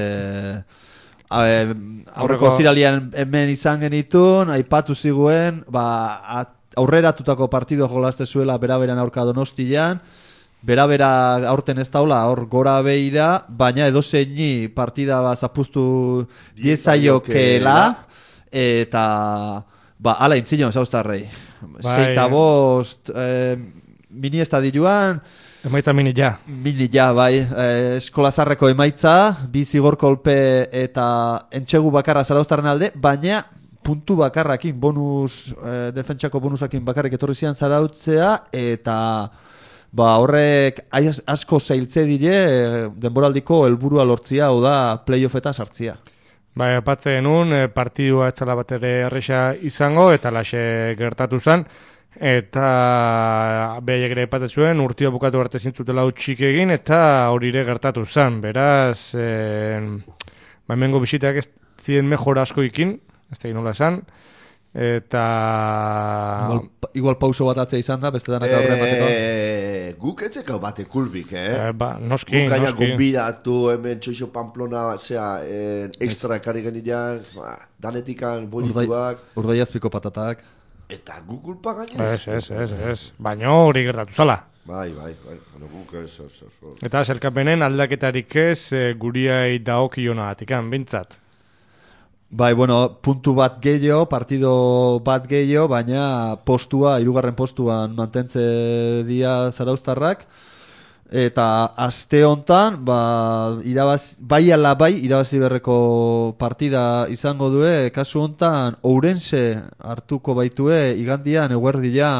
Aurreko ostiralian hemen izan genitun, aipatu ziguen, ba, aurreratutako partido jolazte zuela beraberan aurka Donostian, Bera-bera aurten ez daula, hor gora beira, baina edozeini partida bat zapustu diezaiokela, eta ba, ala intzilion zauztarrei. Zeita bost, eh, mini estadioan... Emaitza mini ja. Mini ja, bai. Eh, eskolazarreko emaitza, bi zigor kolpe eta entxegu bakarra Zarauztarren alde, baina puntu bakarrakin, bonus, eh, defentsako bonusakin bakarrik etorri zian Zarautzea, eta... Ba, horrek asko zailtze dire denboraldiko helburua lortzia, hau da playoffeta sartzia. Ba, epatzen nun, partidua etzala bat ere erresa izango, eta laxe gertatu zen, eta behaiek ere epatzen zuen, urtia bukatu arte zintzutela utxik egin, eta hori ere gertatu zen. Beraz, e, ba, hemengo bisiteak ez ziren mejor asko ikin, ez da nola esan, eta... Igual, igual pauso bat atzea izan da, beste danak aurre emateko. E, guk etzeko bate kulbik, eh? E, ba, noski, guk gaina noski. Gombidatu, hemen txoixo Pamplona, zera, eh, extra ekarri genian, ba, danetikan, bolituak. Urdai azpiko patatak. Eta guk kulpa gaina? Ez, ez, ez, ez. Baina hori gertatu zala. Bai, bai, bai. Bueno, guk ez, ez, ez, ez. Eta zelkapenen aldaketarik ez, e, guriai daokiona atikan, bintzat. Bai, bueno, puntu bat gehiago, partido bat gehiago, baina postua, hirugarren postuan mantentze dia Zarauztarrak. Eta aste hontan, ba, irabaz, bai ala bai, irabazi berreko partida izango due, kasu hontan Ourense hartuko baitue igandian eguerdian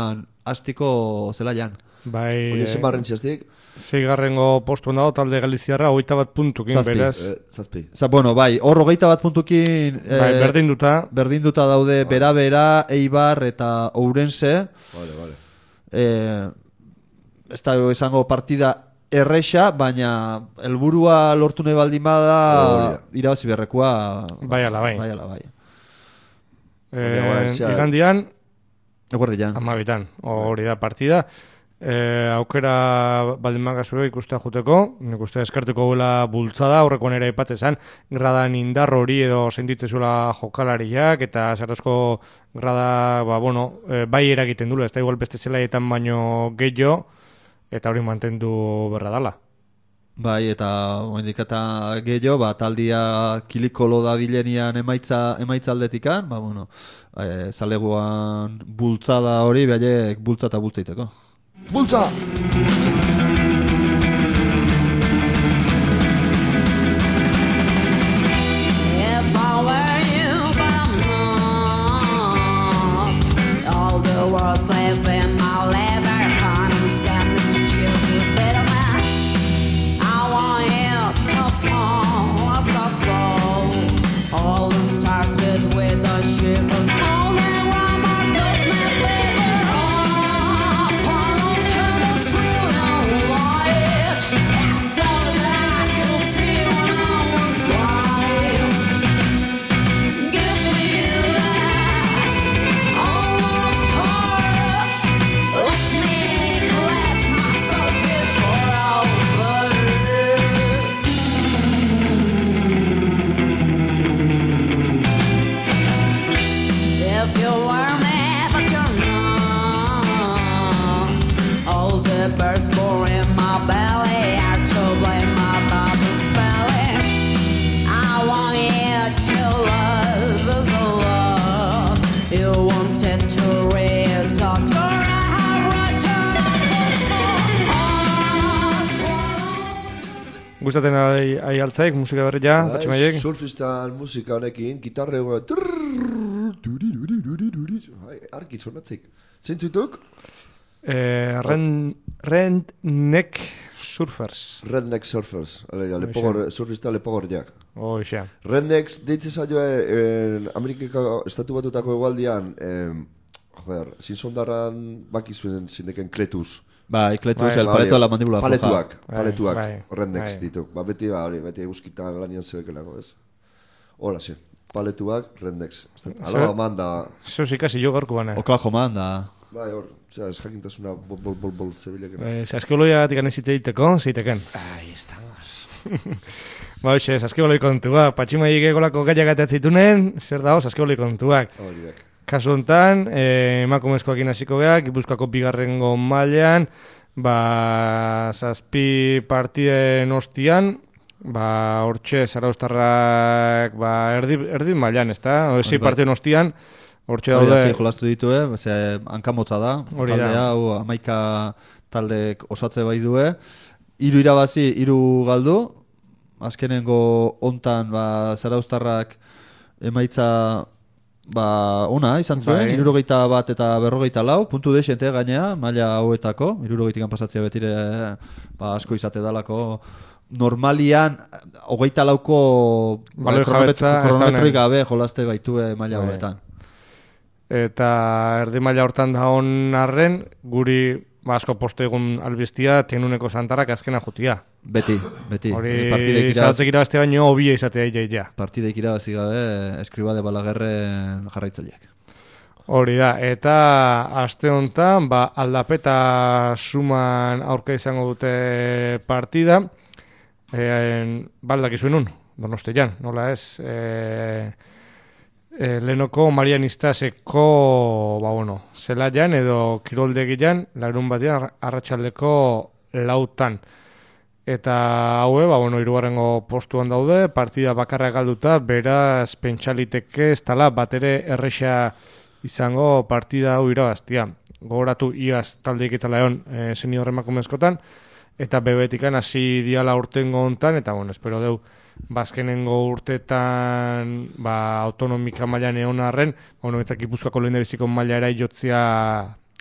astiko zelaian. Bai, Oie, zen barrentziaztik? Zeigarrengo postuan dago talde Galiziarra, hogeita bat puntukin, Zazpi. beraz. Eh, zazpi. Za, bueno, bai, hor hogeita bat puntukin Bai, eh, berdinduta. berdinduta daude Bera-Bera, Eibar eta Ourense. Vale, vale. Eh, ez da esango partida erresa, baina helburua lortu nahi baldin bada Hori da. irabazi beharrekoa. Bai ala bai. Bai ala bai. Eh, bai, zea- igandian, Eguerdian. amabitan, hori da partida. Eh, aukera baldin magazue ikustea juteko, nik uste eskertuko gula bultzada, horreko nera ipatzezan, gradan indar hori edo sentitzezuela jokalariak, eta zerrezko grada, ba, bueno, eh, bai eragiten dula, ez da igual beste zelaietan baino gehiago, eta hori mantendu berra dala. Bai, eta oraindik eta gehiago, ba, taldia kilikolo da bilenian emaitza, emaitza aldetikan, ba, bueno, e, zaleguan bultzada hori, behaiek bultza eta bultzaiteko. Bultza! If I were you, but I'm not. All the world's living my life, I can't understand that you choose to be the man. I want you to fall, so fall. All started with a shiver. All that drama goes my favor. Oh, follow turtles through the light. That's all that I could see when I was blind. Give me that all of hearts. Let me collect myself before I burst. If you were me, but you're not. All the birds born in my belly are to blame my Bible spelling. I want you to love the love you wanted to read. Doctor, I have right to Gustatzen ari ari altzaik, musika berria, Bai, patximaiek. surfistan musika honekin, gitarre arki sonatzik. Zeintzutuk? Eh, Ren, Redneck Surfers. Redneck Surfers. Ale, lepogor, surfista lepogorriak. Hoxe. Rednecks deitze zaioa eh, Amerikako estatu batutako egualdian, eh, joder, zinzondarran baki zuen zindeken kletuz. Bai, Cletus, Bai, el paleto de la mandíbula floja. Paletuak, Bai, paletuak, bai, rednecks bai. ditu. Ba, beti, ba, hori, beti euskitan lanian zebekelako, ez? Hola, ze. Paletuak, rednecks. Alaba manda, Zuz ikasi jo gorko bana. Oklahoma da. bai, hor, zera, ez jakintasuna bol, bol, bol, bol zebileken. Eh, Saskiboloia gatik anezite diteko, zeiteken. Ai, estamos. Ba, hoxe, saskiboloi kontuak. Patximaiek egolako gaiak ateatzitunen, zer dago saskiboloi kontuak. Hori dek. Kasu honetan, eh, emakumezkoakin hasiko geha, Gipuzkoako bigarrengo mailean, ba, zazpi partiden ostian, ba, hortxe Zarauztarrak, ba, erdi, erdi mailan, ezta? Sei bai. partiden ostian, hortxe Hori da, daude, zi, jolastu ditue, ze hankamotza da. Hori Talde da. hau amaika taldek osatze bai due. Hiru irabazi, hiru galdu. Azkenengo hontan ba, Zarauztarrak emaitza ba, ona izan zuen, Bai. hirurogeita bat eta berrogeita lau, puntu desente gainea, maila hauetako, hirurogeitik pasatzea betire ba, asko izate dalako. Normalian, hogeita lauko Baloi kronometro- jabetza ez da kronometroik honen. gabe jolazte baitue maila Bai. hauetan. eta erdi maila hortan da hon arren, guri ba, asko posto egun albiztia, tenuneko santarrak azkena jutia. Beti, beti. Hori Partideik iraz- izabatzek irabazte baino, hobia izatea jaia. partideik irabazi gabe Escriba de Balaguerren jarraitzaileak. Hori da, eta aste honetan, ba, aldapeta suman aurka izango dute partida, e, baldak izuen Donostian, nola ez, e, e, lehenoko Marianistaseko, ba, bueno, zelaian edo kiroldegian, larun batean arratsaldeko lautan. Eta haue, ba, bueno, hirugarrengo postuan daude, partida bakarra galduta, beraz pentsaliteke ez dala bat ere erresa izango partida hau irabaztia. Gogoratu iaz taldeik eta leon e, senior emakumezkotan, eta bebetikan hasi diala urtengo hontan, eta bueno, espero deu, bazkenengo urtetan ba, autonomika mailan egon arren, bueno, eta Gipuzkoako lehen biziko maila era jotzea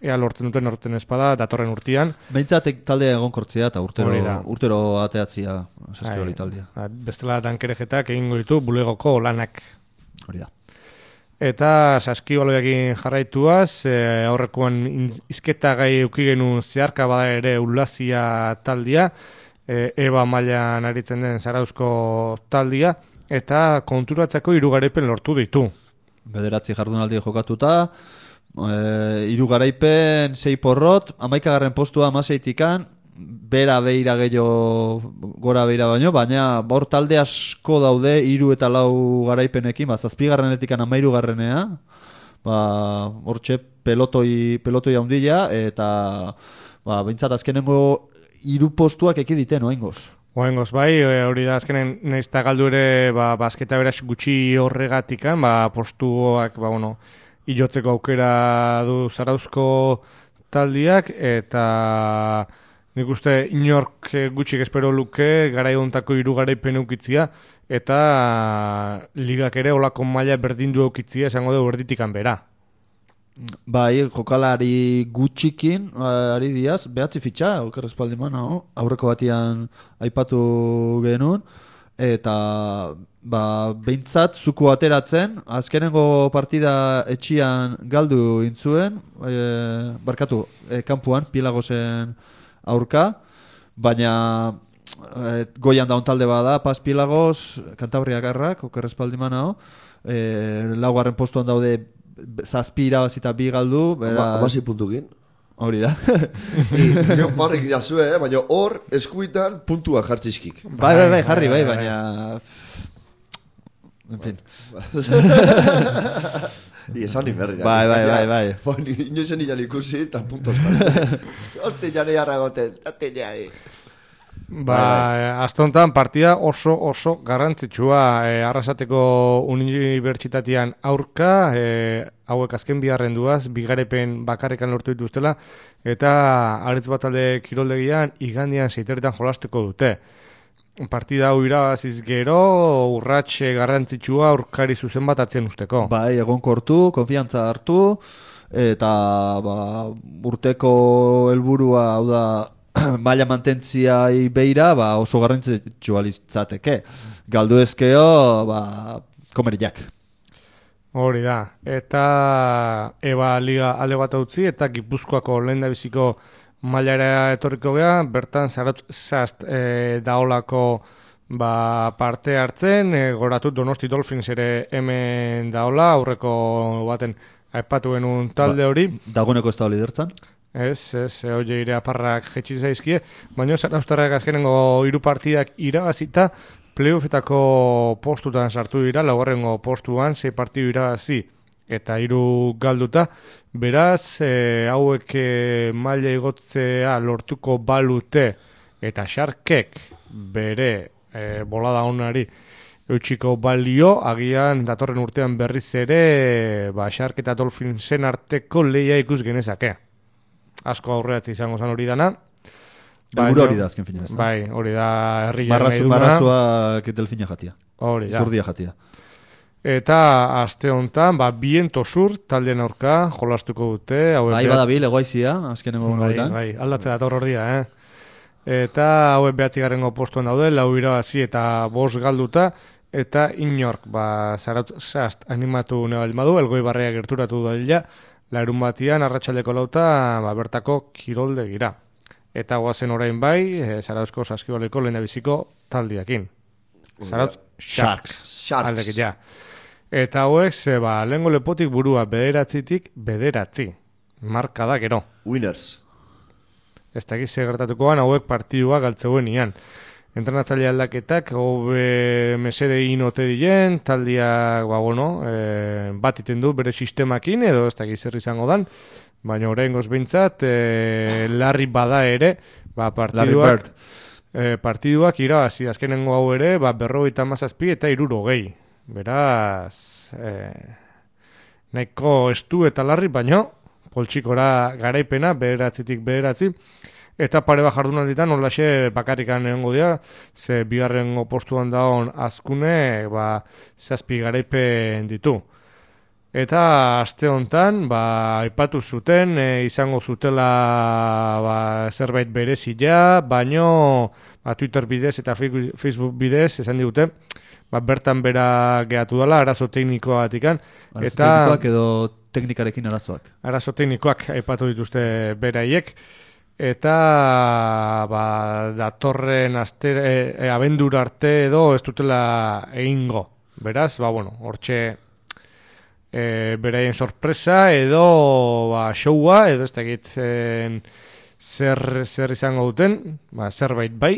ea lortzen duten orten espada datorren urtean. Beintzatek talde egonkortzea eta urtero, Hori da. urtero ateatzia saskiboli Bai, taldea. ba, bestela dankerejetak egingo ditu bulegoko lanak. Hori da. Eta saskibaloekin jarraituaz, e, aurrekoan in- izketa gai euki genuen zeharka bada ere ulazia taldia, e, Eba mailan aritzen den Zarauzko taldia, eta konturatzeko hiru garaipen lortu ditu. Bederatzi jardunaldi jokatuta, e, hiru garaipen, sei porrot, hamaikagarren postua hamaseitikan, bera beira gehiago gora beira baino, baina hor talde asko daude hiru eta lau garaipenekin, ba, zazpigarrenetikan hamairugarrenea, ba, hortxe pelotoi, pelotoi handia, eta ba, behintzat azkenengo hiru postuak ekiditen oaingoz. Oengoz bai, e, hori da azkenen nahiz eta galdu ere ba, basketa beraz gutxi horregatikan, ba, postuak ba, bueno, ilotzeko aukera du Zarauzko taldiak, eta nik uste inork eh, gutxik espero luke garai hontako hiru garaipen eukitzia, eta ligak ere olako maila berdindu eukitzia, esango dugu erditikan bera. Bai, jokalari gutxikin, ari diaz, behatzi fitxa, oker espaldiman, no? Aurreko batian aipatu genuen, eta ba, behintzat zuku ateratzen, azkenengo partida etxian galdu intzuen, e, barkatu, e, kanpuan, Pilagosen aurka, baina e, goian daun talde bada, Paz Pilagos, Kantabriakarrak, oker espaldiman, no? E, laugarren postuan daude zazpi irabazita bi galdu, beraz... Amasi puntukin. Hori da. Jo parrik irazue, eh? Baina hor eskuitan puntua jartzizkik. Bai, bai, bai, jarri, bai, baina... En fin. I esan ni berri. Bai, bai, bai, bai. Boni, inoizen ilan ikusi, eta puntos jartzen. Horte jane harragoten, tate jane. Ba, astontan partida oso oso garrantzitsua, e, Arrasateko unibertsitatean aurka, e, hauek azken biharren duaz, bigarepen bakarrekan lortu dituztela, eta aritz bat alde kiroldegian igandian seiterretan jolasteko dute. Partida hau irabaziz gero, urratxe garrantzitsua aurkari zuzen bat atzen usteko. Bai, egonkortu, konfiantza hartu, eta ba, urteko helburua hau da, maila mantentziai beira, ba, oso garrantzitsua litzateke. Galdu ezkeo, ba, komeriak. Hori da. Eta Eba Liga alde bat utzi eta Gipuzkoako lehendabiziko mailara etorriko gea, bertan Zarautz Zast e, daolako ba, parte hartzen, e, goratu Donosti Dolphins ere hemen daola, aurreko baten aipatu genuen talde hori. Ba, dagoeneko ez da lidertzan. Ez, ez, oie ire aparrak jetxi zaizkie, baina Zarauztarrak azkenengo hiru partidak irabazita, playoffetako postutan sartu dira, laugarrengo postuan, sei partidu irabazi eta hiru galduta, beraz, e, hauek e, maila igotzea lortuko balute, eta Sharkek bere e, bolada onari eutxiko balio, agian datorren urtean berriz ere, ba, Shark eta Dolphinsen arteko lehia ikus genezake. Asko aurreatzi izango zan hori dana. Helburu hori da azken finean, ez da? Bai, hori da herri Marrazu, marrazuak delfina jatia. Hori da. Zurdia jatia. Eta aste honetan, ba, Biento Sur taldean aurka jolastuko dute. Hauek Bai, behat- badabil, egoaizia, azkenengo bai, honetan. bai, aldatze dator ordia, eh? Eta hauek behatzigarrengo postuan daude, lau irabazi eta bost galduta, eta inork, ba, Zarautz Zast animatu nebaldin badu, elgoi barrea gerturatu daila, larun batian, arratsaldeko lauta, ba, bertako kiroldegira. Eta guazen orain bai, e, Zarauzko saskibaleko lehendabiziko taldiakin. Zarautz Sharks. Sharks. Aldekit, ja. Eta hauek, ze, ba, lehengo lepotik burua bederatzitik bederatzi. Marka da gero. Winners. Ez da gize gertatukoan hauek partidua galtzeuen ian. Entrenatzaile aldaketak hobe mesede inote diren, taldiak, ba, bueno, e, bat iten du bere sistemakin, edo ez da gizer izango dan, baina oraingoz behintzat, e, larri bada ere, ba, partiduak, e, partiduak irabazi, azkenengo hau ere, ba, berrogeita hamazazpi eta hiruro gehi. Beraz, e, nahiko estu eta larri, baino, poltsikora garaipena, bederatzitik bederatzi, eta pare bat jardunalditan holaxe bakarrikan egongo dira, ze bigarrengo postuan daun azkune, ba, zazpi garaipen ditu. Eta aste hontan, ba, aipatu zuten, e, izango zutela ba, zerbait berezia, baino ba, Twitter bidez eta Facebook bidez esan digute, ba, bertan bera gehatu dela, arazo teknikoatikan. Arazo eta teknikoak edo teknikarekin arazoak. Arazo teknikoak aipatu dituzte beraiek. Eta ba, datorren aste, e, abendura arte edo ez dutela egingo. Beraz, ba, bueno, hortxe e, beraien sorpresa edo ba, showa edo ez dakit zer, zer izango duten, ba, zerbait bai.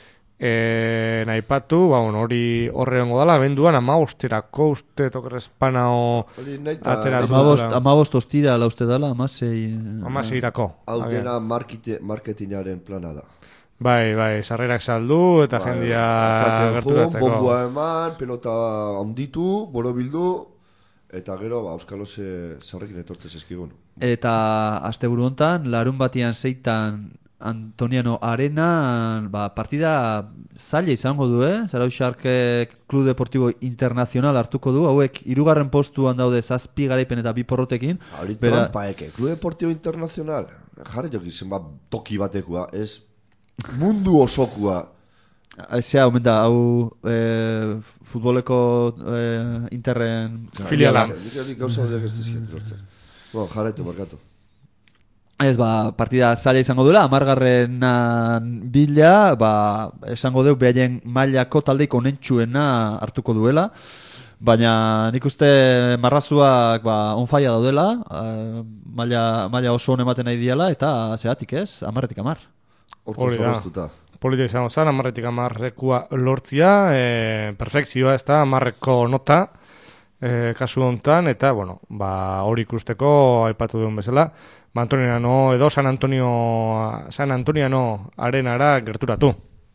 E, naipatu, ba, bueno, hori horrengo dala, abenduan ama osterako uste tokerrezpanao ateratu. Ama bost ostira la uste dala, amasei... Amaseirako. Hau dena marketingaren plana da. Bai, bai, sarrerak saldu eta bai, jendia gerturatzeko. Bombua eman, pelota onditu, borobildu, eta gero, ba, Euskalose sarrekin etortzez eskigun. Eta asteburu hontan, larun batian zeitan Antoniano Arena, ba, partida zaila izango du, eh? Zarautxarkek Club Deportivo Internacional hartuko du, hauek hirugarren postuan daude zazpi garaipen eta bi porrotekin. Hori trampa eke, Club Deportivo Internacional, jarri joki zen bat toki batekoa, ez mundu osokua. Ezea, omen da, hau e, futboleko e, interren filiala. Nik gauza horiek ez dizkiet lortzen. Bueno, jarraitu, markatu. Ez, ba, partida zaila izango duela, amargarrenan bila, ba, esango deu behaien mailako taldeiko onentsuena hartuko duela, baina nik uste marrazuak ba, onfaia daudela, uh, maila, maila oso on ematen nahi diala, eta zeatik ez, amarretik amar. Hortza zorroztuta. Polita izango zen, amarretik amarrekua lortzia, e, perfekzioa ez da, amarreko nota, e, kasu hontan, eta, bueno, ba, hori ikusteko aipatu duen bezala, Antoniano edo San Antonio San Antoniano arenara gerturatu.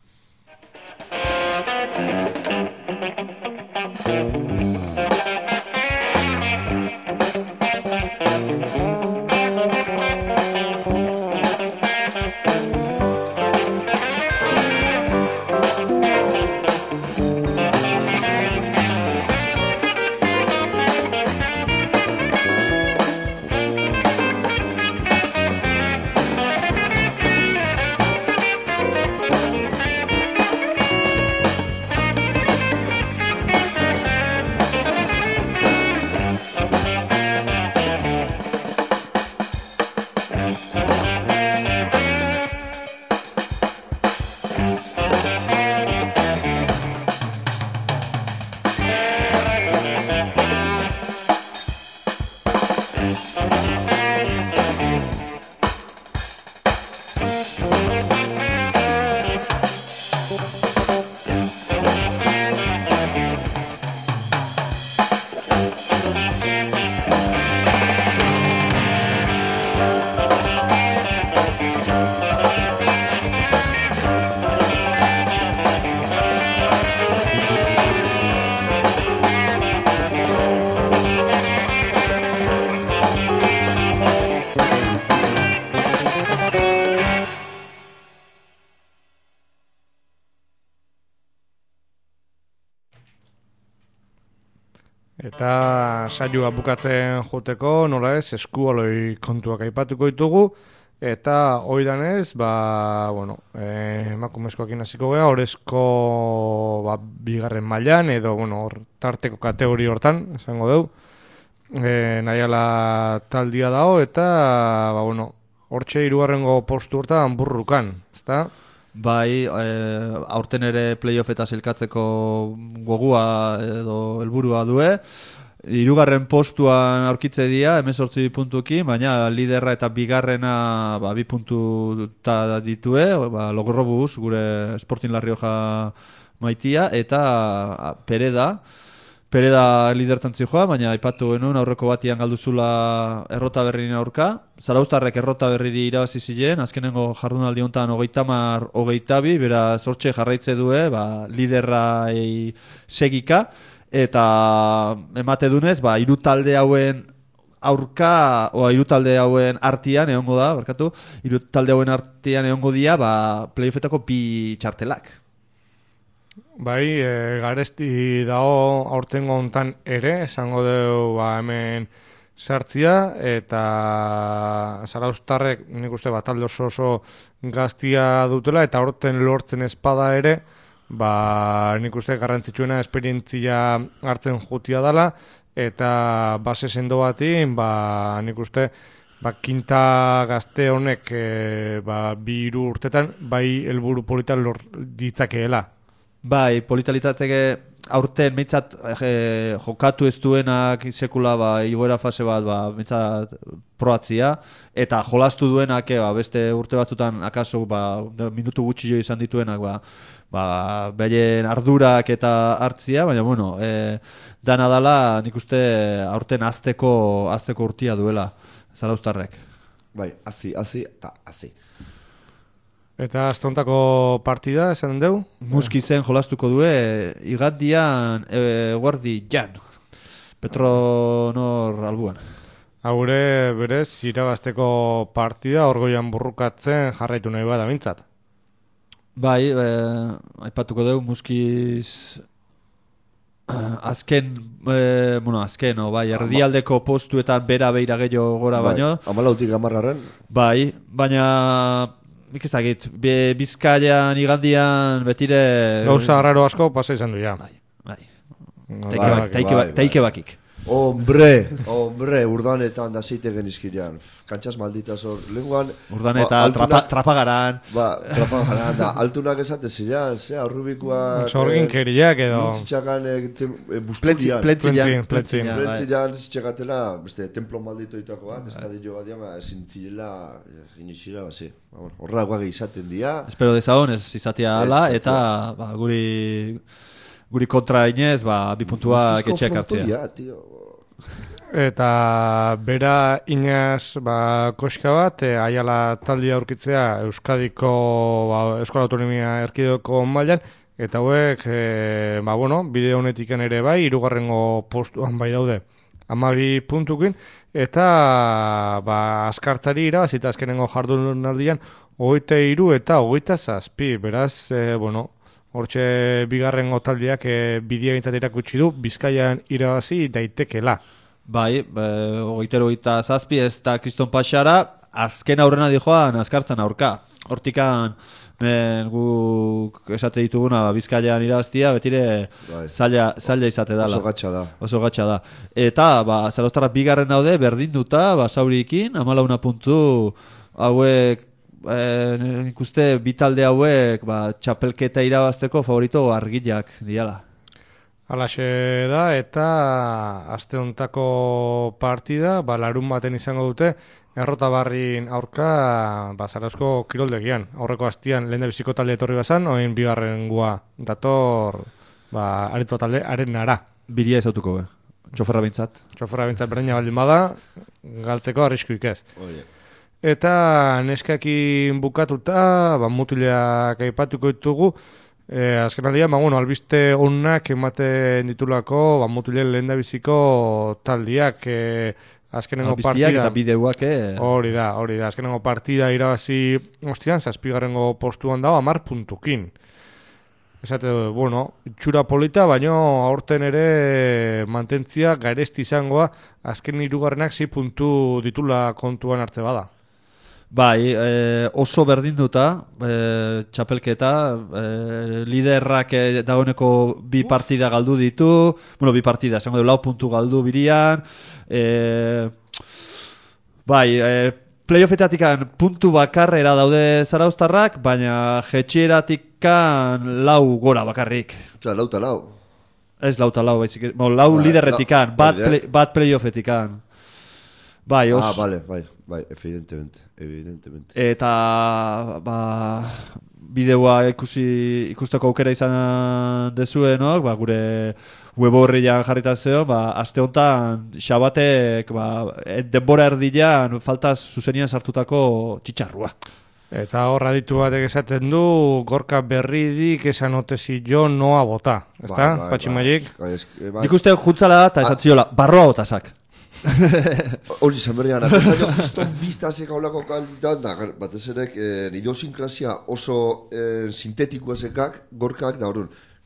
Eta saioa bukatzen joteko, nola ez, eskualoi kontuak aipatuko ditugu, eta oidanez, ba, bueno, eh, emakumezkoakin hasiko gea, orezko ba, bigarren mailan edo, bueno, hor, tarteko kategori hortan, esango deu, eh, nahiala taldia dago, eta, ba, bueno, hortxe hirugarrengo postu hortan burrukan, ezta? Bai, e, aurten ere playoff eta zelkatzeko gogua edo helburua due. Hirugarren postuan aurkitze dira, hemezortzi puntuki, baina liderra eta bigarrena ba, bi puntu ditue, ba, Logorrobus, gure Sporting La Rioja maitia, eta Pereda. Pereda lidertzantzi joa, baina aipatu genuen aurreko batian galduzula errota berrien aurka. Zarauztarrek errota berriri irabazi ziren, azkenengo jardunaldi honetan hogeita hamar hogeita bi, beraz hortxe jarraitze due, ba, liderra segika, eta emate dunez, ba, hiru talde hauen aurka, oa hiru talde hauen artean egongo da, barkatu, hiru talde hauen artean egongo dira, ba, playoffetako bi txartelak. bai, e, garesti dago aurtengo hontan ere, esango dugu ba, hemen sartzia, eta zarauztarrek nik uste bat talde oso oso gaztia dutela, eta aurten lortzen espada ere, ba, nik uste garrantzitsuena esperientzia hartzen jutia dela, eta base sendo batin, ba, nik uste ba, kinta gazte honek e, ba, bi hiru urtetan bai helburu politan lor ditzakeela. Bai, politalitateke aurten meitzat eh, jokatu ez duenak sekula ba, igoera fase bat ba, meitzat proatzia, eta jolastu duenak eh, ba, beste urte batzutan akaso ba, minutu gutxi jo izan dituenak ba, ba, behien ardurak eta hartzia, baina bueno, eh, dana dala nik uste aurten azteko, azteko urtia duela Zarauztarrek. Bai, hazi, hazi, eta hazi. Eta aztontako partida, esan deu? Muski zen jolastuko due, igandian e, guardi jan. Petronor albuan. Haure berez, irabazteko partida, orgoian burrukatzen jarraitu nahi bada bintzat. Bai, e, aipatuko dugu, muskiz azken, e, bueno, azken, no, bai, erdialdeko postuetan bera beira gehiago gora Bai, baino. hamalautik hamargarren. Bai, baina nik ez dakit, Bizkaian, igandian, betire... Gauza raro asko pasa izan du ja. Bai, bai. Bai, Taike bak- taike bai, bak- taike bakik. Hombre, hombre, urdanetan da zeite genizkirean. Kantxas maldita zor. Lenguan... Urdanetan, trapa, trapagaran. Ba, trapagaran da. Altunak esate zirean, ze, aurrubikoa... Sorgin keriak edo... Txakan, Plentzi, busturian. plentzian, Plentzin, bai. Plentzian zitxakatela, beste, templo maldito itakoak, ez da dio bat diama, ezin zirela, inizira, ba, ze. Horrakoak izaten dira. Espero dezagon ez izatea ala, Ez, eta ba, guri guri kontra inez, ba, bi puntuak etxeak hartzea. Frontoia, tio. Eta bera inaz ba, koska bat, e, aiala taldia aurkitzea Euskadiko ba, Euskal Autonomia Erkidegoko mailan, eta hauek, e, ba, bueno, bide honetikan ere bai, hirugarrengo postuan bai daude hamabi puntukin, eta ba, askartzari irabazita azkenengo jardunaldian hogeita hiru eta hogeita zazpi, beraz, e, bueno, hortxe bigarrengo taldeak e, bidea gintzat erakutsi du, Bizkaian irabazi daitekela. Bai, hogeitero hogeita zazpi ez da Kriston Paxara, azken aurrena dijoan askartzan aurka. Hortikan, men, guk esate dituguna Bizkaian irabaztia, betire Bai. zaila, zaila izate dala. Oso gatsa da. Oso gatsa da. Eta, ba, Zarauztarrak bigarren daude, berdinduta, ba, zaurikin, amalauna puntu, hauek, eh, nik uste, bitalde hauek, ba, txapelketa irabazteko favorito argiak diala. Halaxe da, eta aste hontako partida, ba, larun baten izango dute, Errotabarrin aurka ba, Zarauzko kiroldegian. Aurreko astian lehen biziko talde etorri bazan, oin bigarren gua dator ba, aritu talde haren nara. Biria ezautuko, be. Txoferra bintzat. Txoferra bintzat berdina baldin bada, galtzeko arriskuik ez. Oie. Eta neskakin bukatuta, ba, mutileak aipatuko ditugu, E, azken aldian, ba, bueno, albiste onak ematen ditulako ba, mutilen lehen biziko taldiak e, azkenengo Albistiak partida. eta bideuak, eh? Hori da, hori da. Azkenengo partida irabazi ostian, zazpigarrengo postuan dago, amar puntukin. Esate, bueno, itxura polita, baino aurten ere mantentzia gairezti izangoa, azken hirugarrenak sei puntu ditula kontuan hartze bada. Bai, e, oso berdinduta, e, txapelketa, e, liderrak e, dagoeneko bi partida galdu ditu, bueno, bi partida, esango du, lau puntu galdu birian, e, bai, e, playoffetatikan puntu bakarrera daude Zarauztarrak, baina jetxieratikan lau gora bakarrik. Osa, lau eta lau. Ez lau eta lau, baizik, bon, lau Bai, liderretikan, lau- bat, bai, play, bat playoffetikan. Bai, os... Ah, vale, bai, bai, evidentemente, evidentemente. Eta ba, bideoa ikusi ikusteko aukera izan dezuenok, ba, gure web horrian jarrita zeo, ba, aste honetan Xabatek ba, denbora erdian faltaz zuzenian sartutako txitxarrua. Eta horra ditu batek esaten du, gorka berridik esan otezi jo noa bota. Ezta, Bai, bai, Patximaiek? bai, eske, bai. Nik uste juntzala eta esan ziola, barroa botazak. Hori izan berrian, atezaino kriston biztasek haulako kalditan, da, batez ere, eh, idiosinkrazia oso eh, sintetikoa zekak, gorkak, da horren,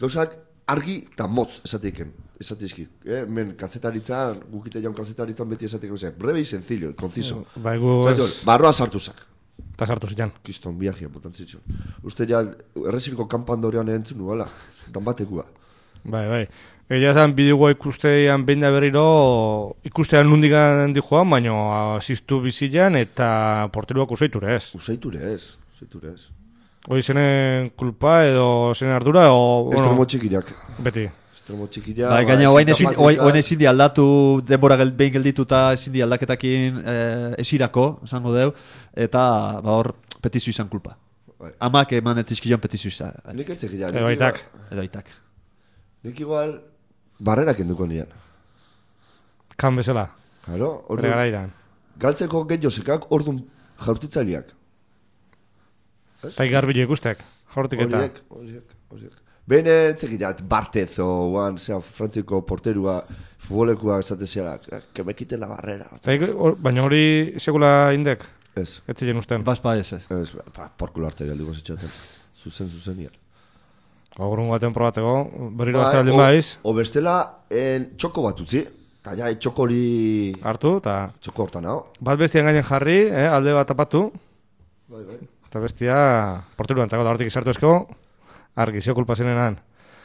gauzak argi eta motz esateiken. Esatizki, eh? Men kazetaritzan, gukite jaun kazetaritzan beti esateko zen. Breve y sencillo, conciso. Bai, gu ez... Barroa sartuzak. Eta sartu zitan. Kiston viajia, potentzitxo. Uste ja, errezirko kanpandorean entzun nuela. Dan batekua. Bai, bai. Egia zan, bideoa ikustean behin da berriro, ikustean nundikan di joan, baina asiztu bizilean eta porteruak usaiture ez. Usaiture ez, usaiture ez. Hoi zenen kulpa edo zenen ardura, o... Estremo txikirak. Beti. Estremo txikirak. Bai, gaina, oain ezin, oain ezin di aldatu, denbora gel, behin geldituta ezin di aldaketakin eh, esirako, esango deu, eta ba hor, petizio izan kulpa. Bai. Amak eman etizkion petizio izan. Nik etxekila. Edo aitak. Edo aitak. Nik igual, barrerak enduko nian. Kan bezala. Claro, Bere garairan. galtzeko gehiozekak orduan jaurtitzaileak. Eta igarbile ikustek, jortik eta. Horiek, horiek, horiek. Behin etzekitat, Bartez o, oan, zera, frantziko porterua, futbolekua esatezialak, que me quiten la barrera. Eta, or, baina hori sekula indek, Ez, ez ziren usten. Baspa ez ez. ez, pa, porkulo hartzai alduko zitxaten. Zuzen, zuzen nian. Gaurun baten probatzeko, berriro Bai, azte baldin o- baiz, O bestela, en, txoko bat utzi. Eta ja, txoko hori... hartu, eta Txoko hortan hau. bat bestian gainen jarri, eh, alde bat tapatu, Bai, bai. eta bestia porteru antzako, da hortik izartu ezko, argi, zeo kulpa zenenan.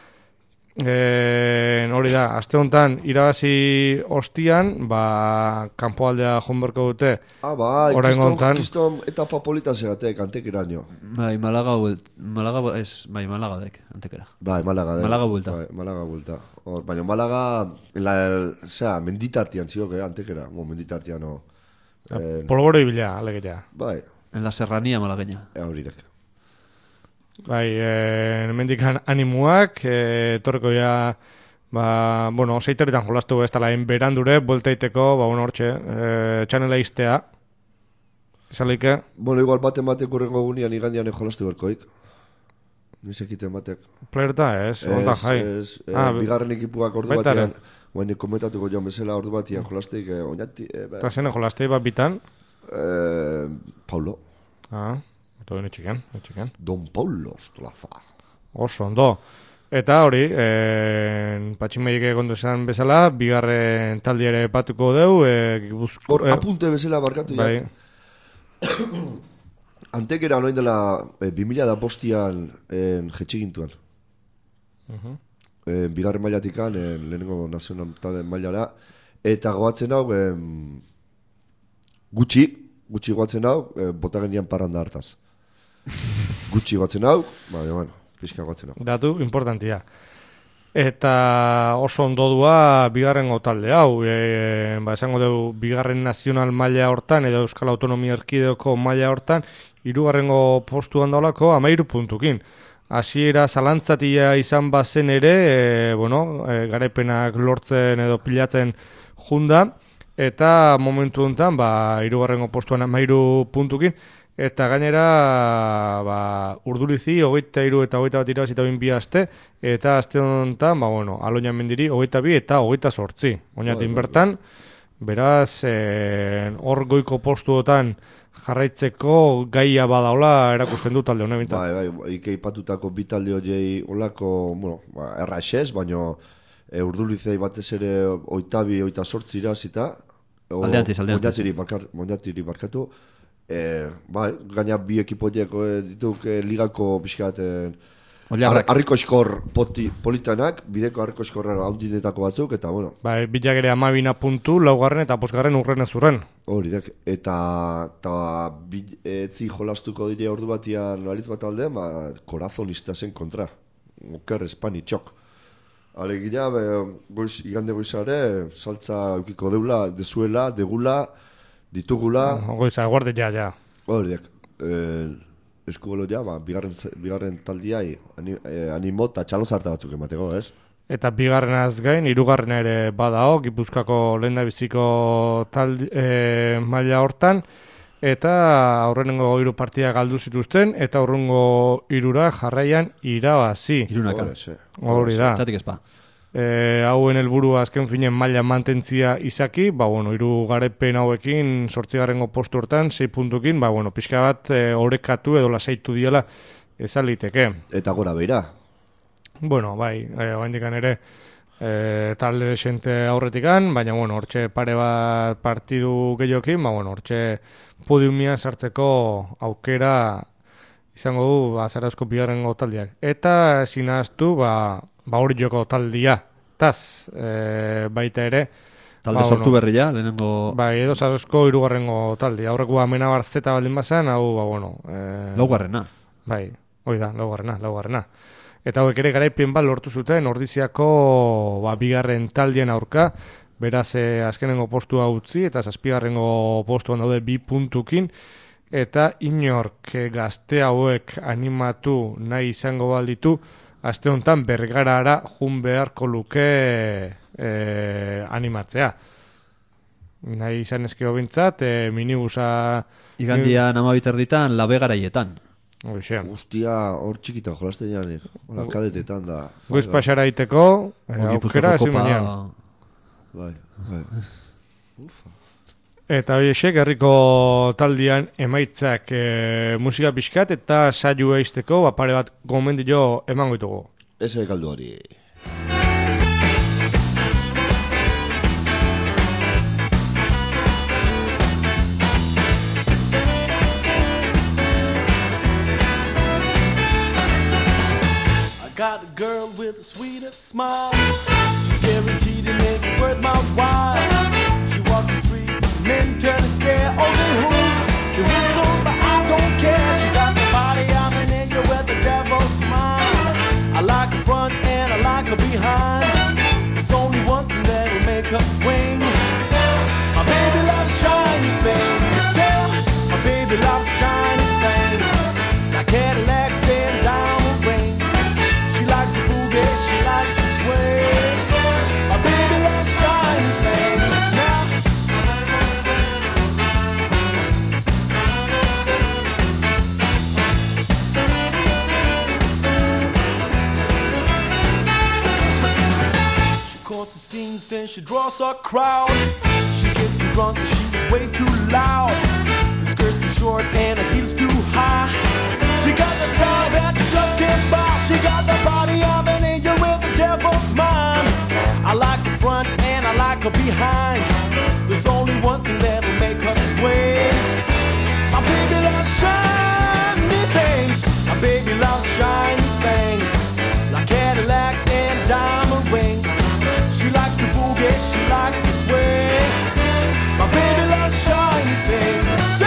E, hori da, aste honetan irabazi ostian, ba, kanpoaldea jonberko dute, Ah, bai, Oraingo kiston, hontan. kiston etapa polita zegatek, antekeraino. Bai, Malaga, buelt, Malaga, bu- ez, bai, Malaga dek, antekera. Bai, Malaga. den. Malaga buelta. Bai, Malaga buelta. Hor, baina Malaga, la, osea, menditartian zioke, eh, antekera. Bo, menditartian, no. Eh, polboro ibila, alegetea. bai, En la serranía malagueña. eh, hori dek. Bai, e, mendikan animuak, e, torreko ja, ba, bueno, seiteretan jolastu ez tala berandure, bueltaiteko, ba, bueno, hortxe, e, txanela iztea. Izaleike, Bueno, igual baten batek urrengo gunean igandian jolastu berkoik. Nizekiten batek. playerta ez, ondan jai. Ez, eh, Ah, bigarren ekipuak ordu baita ere. batean, guain komentatuko joan bezala ordu batean jolasteik, eh, oinati, eh, ba, Eta zene jolastei bat bitan. eh, Paulo. Ah, eta hori txiken, txiken. Don Paulo Ostolaza. Oso, ondo. Eta hori, e, patximeik egon izan bezala, bigarren taldi ere batuko deu, e, Gipuzko... Hor, e, apunte bezala barkatu bai, ja. Antekera orain dela eh, bi mila da bostian en jetxigintuan. Eh, bigarren mailatikan, eh, lehenengo nazional talde mailara. Eta goatzen hau, em, gutxi, gutxi goatzen hau, eh, bota genian parranda hartaz. Gutxi goatzen hau, baina, bueno, pixka goatzen hau. datu importantia. Eta oso ondo dua bigarrengo talde hau, e, ba, esango dugu bigarren nazional maila hortan edo Euskal Autonomia Erkideoko maila hortan hirugarrengo postuan daulako hamairu puntukin. Hasiera zalantzatia izan bazen ere, e, bueno, e, garaipenak lortzen edo pilatzen junda, eta momentu honetan, ba, hirugarrengo postuan hamairu puntukin, eta gainera, ba, Urdulizi, hogeita hiru eta hogeita bat irabazita bin bi aste, eta aste honetan, ba, bueno, Aloñan Mendiri, hogeita bi eta hogeita sortzi. Oinatin bertan, beraz, e, hor goiko postuotan jarraitzeko gaia badaula erakusten du talde honen bintzat. Bai, bai, ike ipatutako bi talde horiei olako, bueno, ba, erraxez, baina e, Urdulizei batez ere oitabi, oita sortzi irazita. Aldeantiz, aldeantiz. Monjatiri, barkar, monjatiri barkatu. E, bai, gaina bi ekipoiek e, dituk e, ligako pixkat e, Oliarrak. harriko eskor poti, politanak, bideko harriko eskorra haundinetako batzuk, eta bueno, Bai, bilak ere amabina puntu, laugarren eta posgarren urren ezurren. hori dek, eta, eta bi, etzi jolastuko dire ordu batian aritz bat aldean, ba, korazonista zen kontra. Oker espani txok. Alegia, be, goiz, igande goizare, saltza eukiko deula, dezuela, degula, ditugula, Goiza, guarde ja, ja. hori dek. E, eskubolo ja, ba, bigarren, bigarren taldiai ani, e, animo eta txalo zarta batzuk emateko, ez? Eta bigarrenaz gain, hirugarrena ere badao, Gipuzkoako lehendabiziko taldi, e, maila hortan, eta aurrenengo hiru partida galdu zituzten, eta aurrengo hirura jarraian irabazi. Irunaka. Horrez, eh. Hori da. Zatik ezpa. E, hauen helburua azken finen maila mantentzia izaki, ba bueno, hiru garaipen hauekin zortzigarrengo postu hortan, sei puntukin, ba bueno, pixka bat e, orekatu edo lasaitu diela esan liteke. Eta gora beira. Bueno, bai, eh, oaindikan ere eh, talde desente aurretikan, baina, bueno, hortxe pare bat partidu gehiokin, ba, bueno, hortxe podiumia sartzeko aukera izango du, ba, Zarauzko bigarrengo taldeak. Eta zinaztu, ba, ba hori joko taldia, taz, eh, baita ere, Talde ba, sortu bueno, berria, lehenengo... bai, edo Zarauzko hirugarrengo taldia. Aurreko Amenabar zeta baldin bazan, hau, ba, bueno... Eh, Laugarrena. Bai, hoi da, laugarrena, laugarrena. Eta hauek ere garaipen bat lortu zuten Ordiziako ba, bigarren taldien aurka, beraz eh, azkenengo postua utzi eta zazpigarrengo postuan daude bi puntukin, eta inork eh, gazte hauek animatu nahi izango balditu, aste honetan Bergarara jun beharko luke eh, animatzea. Nahi izan ezkio bintzat, eh, minibusa... Igandian amabiterditan, labe garaietan. Hoxe. Guztia hor txikita jolasten janik. Hola, kadetetan da. Goiz pasara iteko, eh, aukera ezin menean. Bai, bai. Eta horiek herriko taldian emaitzak e, musika pixkat eta saio eizteko ba, pare bat gomendio emango ditugu. Eze galdu hori. Got a girl with the sweetest smile. She's guaranteed to make it worth my while. She walks the street, men turn and stare. Oh, they hoot, they whistle, but I don't care. She got the body of an angel with a devil's smile. I like her front and I like her behind. There's only one thing that'll make her swing. My baby loves shiny things. Yeah, my baby loves shiny things. Like Cadillacs and diamond rings. She likes to boogie, she likes to sway. My baby loves shiny things now. She calls the scenes and she draws a crowd. She gets too drunk and she's way too loud. Her skirt's too short and her heels too high. She got the style that you just can't buy. She got the body of an angel with a devil's mind. I like her front and I like her behind. There's only one thing that'll make her sway. My baby loves shiny things. My baby loves shiny things. Like Cadillacs and diamond rings. She likes to boogie, she likes to sway. My baby loves shiny things.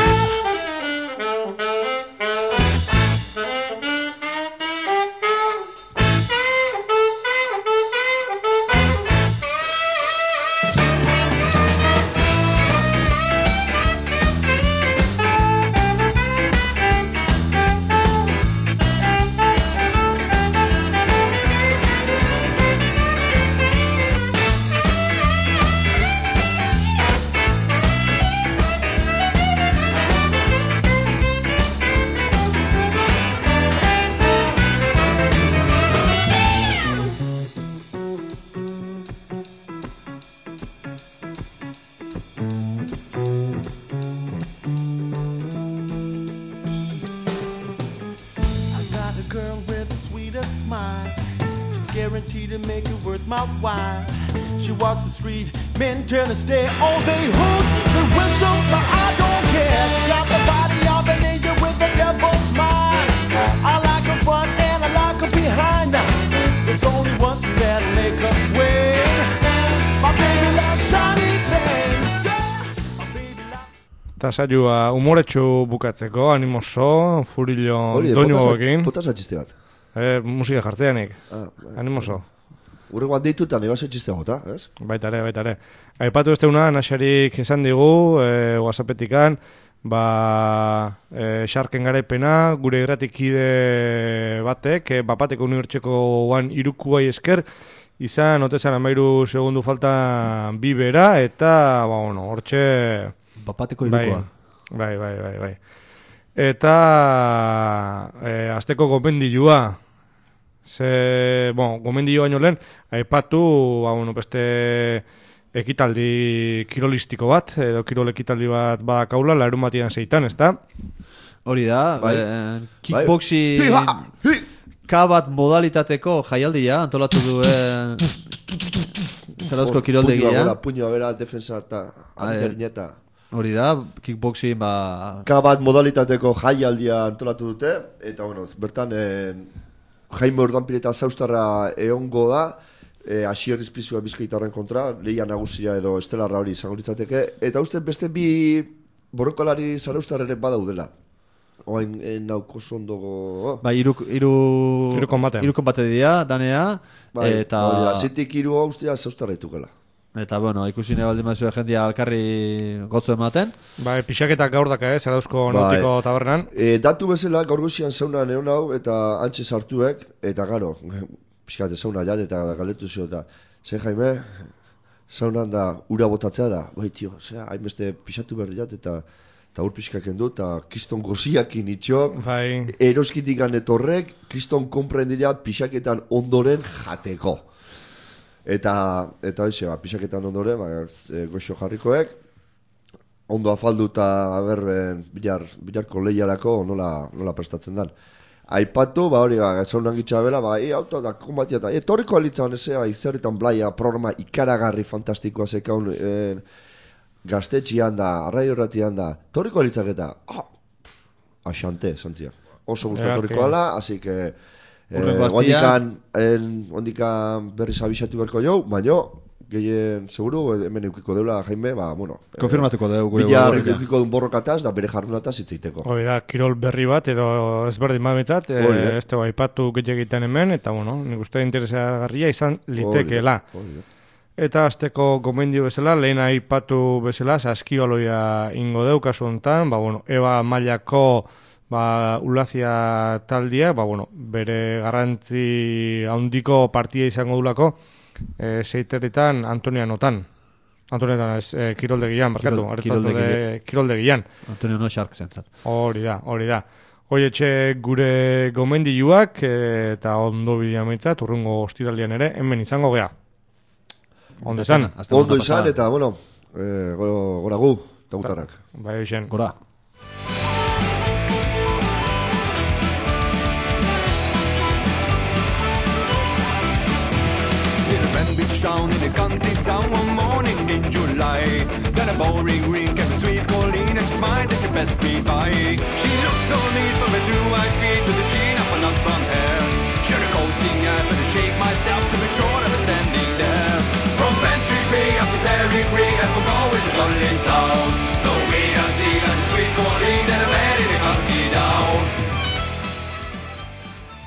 Men turn and stare, oh they hoot, they whistle, but I don't care. She got the body of an angel with a devil's smile. I like her front and I like her behind. There's only one thing that'll make her sway. My baby loves shiny things. My baby loves... Eta saioa umoretsu bukatzeko, animoso, furillo doinugoekin. Potaz atxiste bat. Eh, musika jartzeanik, Ah, bai. animoso. Urrego bat deitu eta nahi bazo txiste gota, ez? Baitare, baitare. Aipatu ez deuna, Naxarik esan digu, e, WhatsAppetikan, ba, e, xarken garaipena, gure irratikide batek, e, bapateko unibertseko guan irukuai esker, izan, otezan amairu segundu falta bi bera, eta, ba, bueno, hortxe... Bapateko irukoa. Bai, bai, bai, bai. Eta, e, azteko gomendilua, ze, bon, gomendio baino lehen, aipatu, ba, bueno, beste ekitaldi kirolistiko bat, edo kirol ekitaldi bat badakaula, larun batian zeitan, ezta? Hori da, Bai. eh, kickboxing... Bai. Hi, K bat modalitateko jaialdia antolatu duen Zarauzko kiroldegia. Puñoa bera, defensa eta Alberineta. Hori da, kickboxing ba... K bat modalitateko jaialdia antolatu dute, eta bueno, bertan eh, Jaime Ordanpireta Zaustarra egongo da, eh, Asier Izpizua Bizkaitarren kontra, lehia nagusia edo estelarra hori izango litzateke, eta uste beste bi borrokalari Zaraustarren badaudela. Oain nauko zondogo... Oh. Bai, iru... Iru, iru konbate. Iru konbate dira, danea, bai, eta... Bai, zitik iru ustea Zaustarra itukela. Eta, bueno, ikusi nahi baldin mazue jendia alkarri gozo ematen. Bai, pixaketak gaur daka, eh, Zarauzko nautiko bai. Tabernan. E, datu bezala, gaur gozian zauna neon hau, eta antxe sartuek, eta garo, pixkate zauna jat, eta galdetu zio, eta, ze Jaime, zaunan da, ura botatzea da, bai, tio, zera, hainbeste pixatu behar jat, eta eta ur pixkaken du, eta kriston goziakin itxok, bai. Eroskitik ganetorrek, kriston konprendila pixaketan ondoren jateko. Eta, eta hoxe, ba, pixaketan ondoren, ba, e, goxo jarrikoek, ondo afaldu eta haber, bilar, bilarko lehiarako nola, nola prestatzen dan. Aipatu, ba hori, ba, zaunan gitxa bela, ba, e, auto da, kombatia eta, e, torriko alitzan, ezea, izerritan blaia, programa ikaragarri fantastikoa zekaun, e, gaztetxian da, arrai horretian da, torriko alitzak eta, ah, asante, zantzia. Oso guztua torriko ala, así que... Eh, ondikan, en, ondikan berriz abisatu berko jau, baina gehien seguru hemen eukiko deula Jaime, ba, bueno, konfirmatuko deu gure bilar eukiko duen borrokataz da bere jardunataz hitzeiteko. Hori da, kirol berri bat edo ezberdin babetzat, e, ez teba aipatu gehiagiten hemen, eta bueno, nik uste interesagarria izan litekeela. Eta azteko gomendio bezala, lehen aipatu bezala, saskibaloia ingo deu kasu honetan, ba, bueno, Eba mailako ba, ulazia taldia, ba, bueno, bere garrantzi handiko partia izango dulako, e, seiterritan Antonianotan. Antonianotan ez, e, kiroldegian, barkatu, kiroldegian. Kiroldegian. Antoniano Shark zentzat. Hori da, hori da. Hoi etxe gure gomendioak, e, eta ondo bidea meitzat, urrungo ostiralian ere, hemen izango gea. Ondo izan. Ondo izan, eta, bueno, e, gora gu, eta gutarrak. Bai, izan. Gora. Beach town in a country town one morning in July. Then a boring ring and a sweet Colleen, and she smiled as she passed me by. She looked so neat from her to